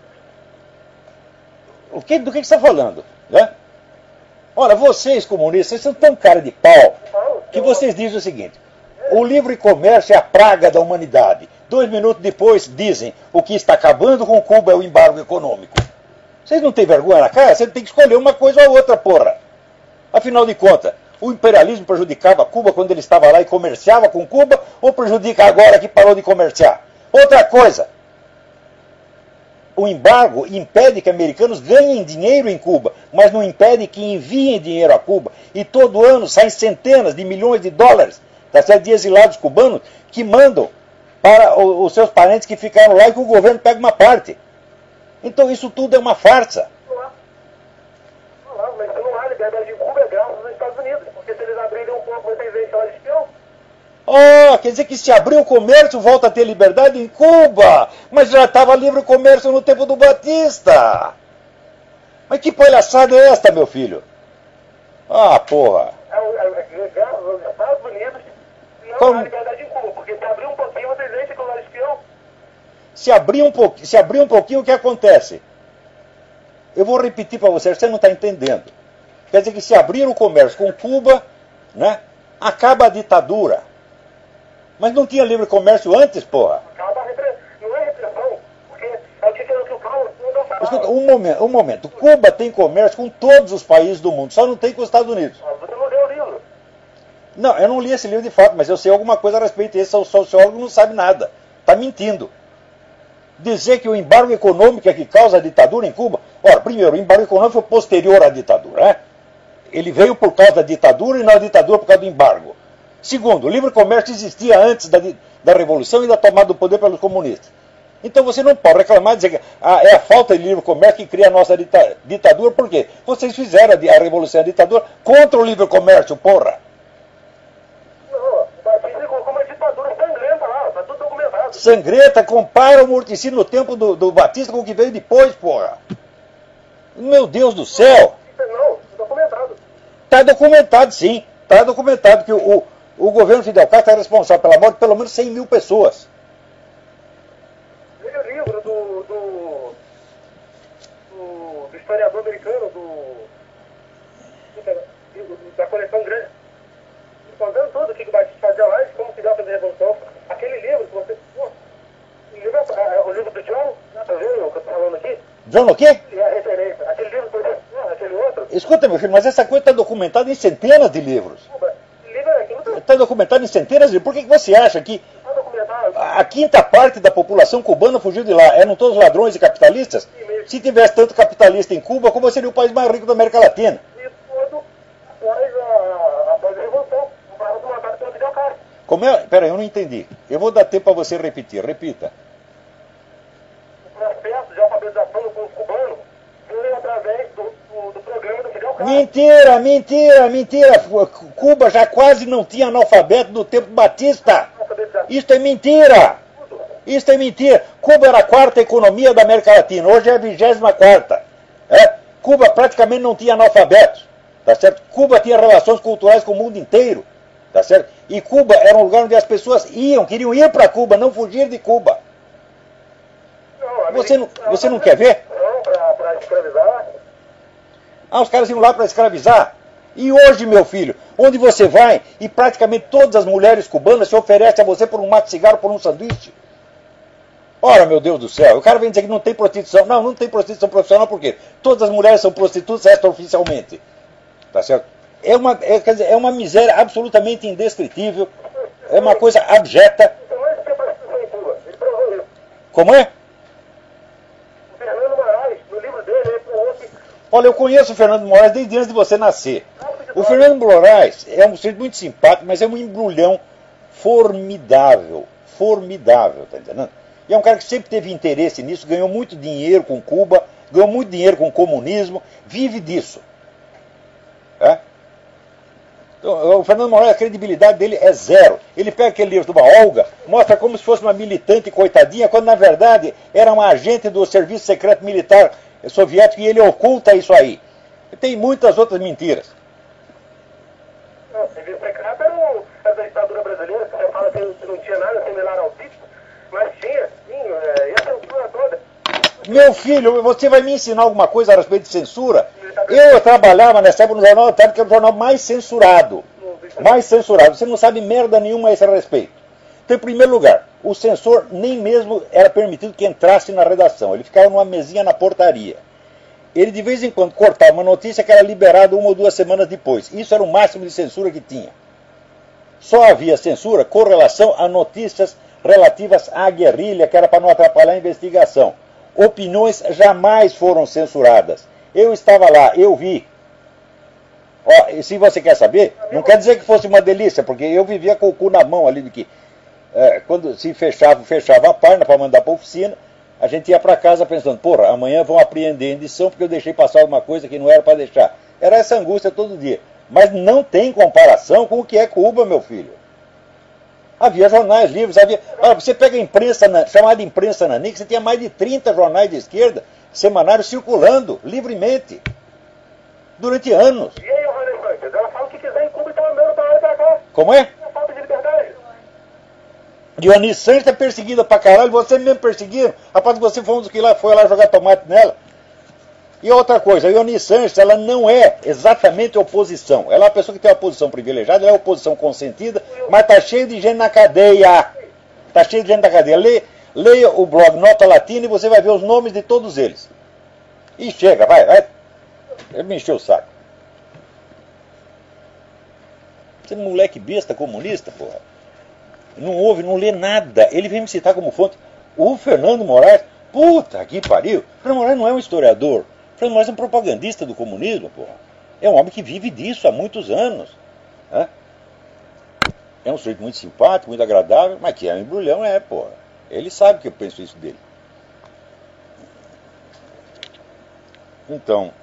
Speaker 1: O que, do que, que você está falando? Né? Ora, vocês comunistas, vocês são tão cara de pau que vocês dizem o seguinte, o livre comércio é a praga da humanidade. Dois minutos depois dizem, o que está acabando com Cuba é o embargo econômico. Vocês não têm vergonha na cara? Você tem que escolher uma coisa ou outra, porra. Afinal de contas, o imperialismo prejudicava Cuba quando ele estava lá e comerciava com Cuba, ou prejudica agora que parou de comerciar? Outra coisa, o embargo impede que americanos ganhem dinheiro em Cuba, mas não impede que enviem dinheiro a Cuba. E todo ano saem centenas de milhões de dólares, tá certo, de exilados cubanos que mandam para os seus parentes que ficaram lá e que o governo pega uma parte. Então isso tudo é uma farsa.
Speaker 2: Não há. Não há, mas não há liberdade de Cuba, é graças aos Estados Unidos. Porque se eles abrirem um pouco, vocês veem que ela espião.
Speaker 1: Oh, quer dizer que se abrir o comércio, volta a ter liberdade em Cuba. Mas já estava livre o comércio no tempo do Batista. Mas que palhaçada é esta, meu filho? Ah, porra.
Speaker 2: É, é, é graças aos Estados Unidos, não
Speaker 1: Como?
Speaker 2: há liberdade em Cuba. Porque se abrir um pouquinho, vocês veem que ela é espião.
Speaker 1: Se abrir um pouquinho, se abrir um pouquinho, o que acontece? Eu vou repetir para você, você não está entendendo. Quer dizer que se abrir o comércio com Cuba, né, acaba a ditadura. Mas não tinha livre comércio antes, porra?
Speaker 2: Acaba a repressão. Não é repressão, porque é o que, que o Paulo mandou falar.
Speaker 1: Escuta, um momento, um momento. Cuba tem comércio com todos os países do mundo, só não tem com os Estados Unidos.
Speaker 2: Ah, você não leu o livro.
Speaker 1: Não, eu não li esse livro de fato, mas eu sei alguma coisa a respeito desse. O sociólogo não sabe nada. Está mentindo. dizer que o embargo econômico é que causa a ditadura em Cuba. Ora, primeiro, o embargo econômico foi posterior à ditadura, né? Ele veio por causa da ditadura e não a ditadura por causa do embargo. Segundo, o livre comércio existia antes da, da Revolução e da tomada do poder pelos comunistas. Então você não pode reclamar e dizer que ah, é a falta de livre comércio que cria a nossa dita ditadura. Por quê? Vocês fizeram a, a Revolução e a ditadura contra o livre comércio, porra.
Speaker 2: Não, o Batista colocou uma ditadura sangrenta lá, tá tudo documentado.
Speaker 1: Sangrenta, compara o morticínio no tempo do, do Batista com o que veio depois, porra. Meu Deus do céu.
Speaker 2: Não, tá documentado.
Speaker 1: Está documentado, sim. Está documentado que o, o, o governo Fidel Castro é responsável pela morte de pelo menos cem mil pessoas.
Speaker 2: Veja o livro do, do, do, do historiador americano, do, do, da coleção grande, contando tudo o que o Batista fazia lá e como Fidel fez a revolução. Aquele livro que você... Pô, o, livro, é, o livro do John, tá vendo o que eu tô falando aqui?
Speaker 1: John o quê?
Speaker 2: E a referência. Aquele livro, por exemplo, aquele outro...
Speaker 1: Escuta, meu filho, mas essa coisa está documentada em centenas de livros.
Speaker 2: Esse livro é aquilo...
Speaker 1: Está documentado em centenas de livros. Por que, que você acha que
Speaker 2: Tá documentado.
Speaker 1: a quinta parte da população cubana fugiu de lá? Eram todos ladrões e capitalistas? Se tivesse tanto capitalista em Cuba, como seria o país mais rico da América Latina?
Speaker 2: E tudo após a, após a revolução. O Brasil mandado pelo Fidel Castro.
Speaker 1: Como é? Peraí, eu não entendi. Eu vou dar tempo para você repetir. Repita.
Speaker 2: O processo de alfabetização do povo cubano veio através do, do, do programa do Fidel Castro.
Speaker 1: Mentira, mentira, mentira. Cuba já quase não tinha analfabeto no tempo Batista. Isto é mentira. Isto é mentira. Cuba era a quarta economia da América Latina. Hoje é a vigésima quarta. É? Cuba praticamente não tinha analfabetos. Tá certo? Cuba tinha relações culturais com o mundo inteiro. Tá certo? E Cuba era um lugar onde as pessoas iam, queriam ir para Cuba, não fugir de Cuba. Você não, você não quer ver?
Speaker 2: Não, para escravizar.
Speaker 1: Ah, os caras iam lá para escravizar. E hoje, meu filho, onde você vai e praticamente todas as mulheres cubanas se oferecem a você por um maço de cigarro, por um sanduíche. Ora, meu Deus do céu, o cara vem dizer que não tem prostituição. Não, não tem prostituição profissional, por quê? Todas as mulheres são prostitutas extraoficialmente. Tá certo? É uma, é, quer dizer, é uma miséria absolutamente indescritível. É uma coisa abjeta. Como é?
Speaker 2: O Fernando Moraes, no livro dele, ele provou que...
Speaker 1: Olha, eu conheço o Fernando Moraes desde antes de você nascer. O Fernando Moraes é um sujeito muito simpático, mas é um embrulhão formidável. Formidável, tá entendendo? E é um cara que sempre teve interesse nisso, ganhou muito dinheiro com Cuba, ganhou muito dinheiro com o comunismo, vive disso. É? Então, o Fernando Moraes, a credibilidade dele é zero. Ele pega aquele livro de uma Olga, mostra como se fosse uma militante coitadinha, quando na verdade era uma agente do Serviço Secreto Militar Soviético e ele oculta isso aí. Tem muitas outras mentiras.
Speaker 2: Não, o Serviço Secreto era o, a ditadura brasileira, que você fala que não tinha nada similar ao Tito, mas tinha, sim, é, e a censura toda.
Speaker 1: Meu filho, você vai me ensinar alguma coisa a respeito de censura? Eu trabalhava nessa época no Jornal da Tarde, que era o jornal mais censurado. Mais censurado. Você não sabe merda nenhuma a esse respeito. Então, em primeiro lugar, o censor nem mesmo era permitido que entrasse na redação. Ele ficava numa mesinha na portaria. Ele, de vez em quando, cortava uma notícia que era liberada uma ou duas semanas depois. Isso era o máximo de censura que tinha. Só havia censura com relação a notícias relativas à guerrilha, que era para não atrapalhar a investigação. Opiniões jamais foram censuradas. Eu estava lá, eu vi. Ó, e se você quer saber, não quer dizer que fosse uma delícia, porque eu vivia com o cu na mão ali, do que é, quando se fechava, fechava a página para mandar para a oficina, a gente ia para casa pensando, porra, amanhã vão apreender a edição porque eu deixei passar alguma coisa que não era para deixar. Era essa angústia todo dia. Mas não tem comparação com o que é Cuba, meu filho. Havia jornais livres, havia... Olha, você pega a imprensa, chamada imprensa nanica, você tinha mais de trinta jornais de esquerda, semanários circulando livremente, durante anos.
Speaker 2: E aí, Rony Sanches, ela fala o que quiser em Cuba e tá andando pra lá e pra cá.
Speaker 1: Como é?
Speaker 2: É falta de liberdade.
Speaker 1: Dionísio Sanches é perseguida pra caralho, você mesmo perseguindo. Rapaz, você foi um dos que lá, foi lá jogar tomate nela. E outra coisa, a Dionísio Sanches, ela não é exatamente oposição. Ela é uma pessoa que tem uma posição privilegiada, ela é oposição consentida, mas tá cheio de gente na cadeia. Tá cheio de gente na cadeia. Lê, leia o blog Nota Latina e você vai ver os nomes de todos eles. E chega, vai, vai. Ele me encheu o saco. Você é um moleque besta comunista, porra. Não ouve, não lê nada. Ele vem me citar como fonte. O Fernando Moraes, Puta que pariu! Fernando Moraes não é um historiador. Fernando Moraes é um propagandista do comunismo, porra. É um homem que vive disso há muitos anos. Né? É um sujeito muito simpático, muito agradável, mas que é um embrulhão, é, porra. Ele sabe que eu penso isso dele. Então,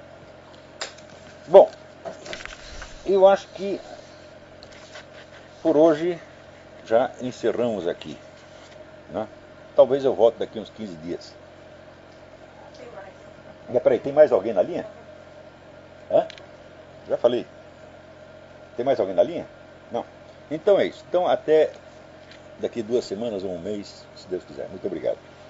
Speaker 1: bom, eu acho que por hoje já encerramos aqui. Né? Talvez eu volte daqui uns quinze dias.
Speaker 3: Tem mais.
Speaker 1: E, peraí, tem mais alguém na linha? Hã? Já falei. Tem mais alguém na linha? Não. Então é isso. Então até daqui duas semanas ou um mês, se Deus quiser. Muito obrigado.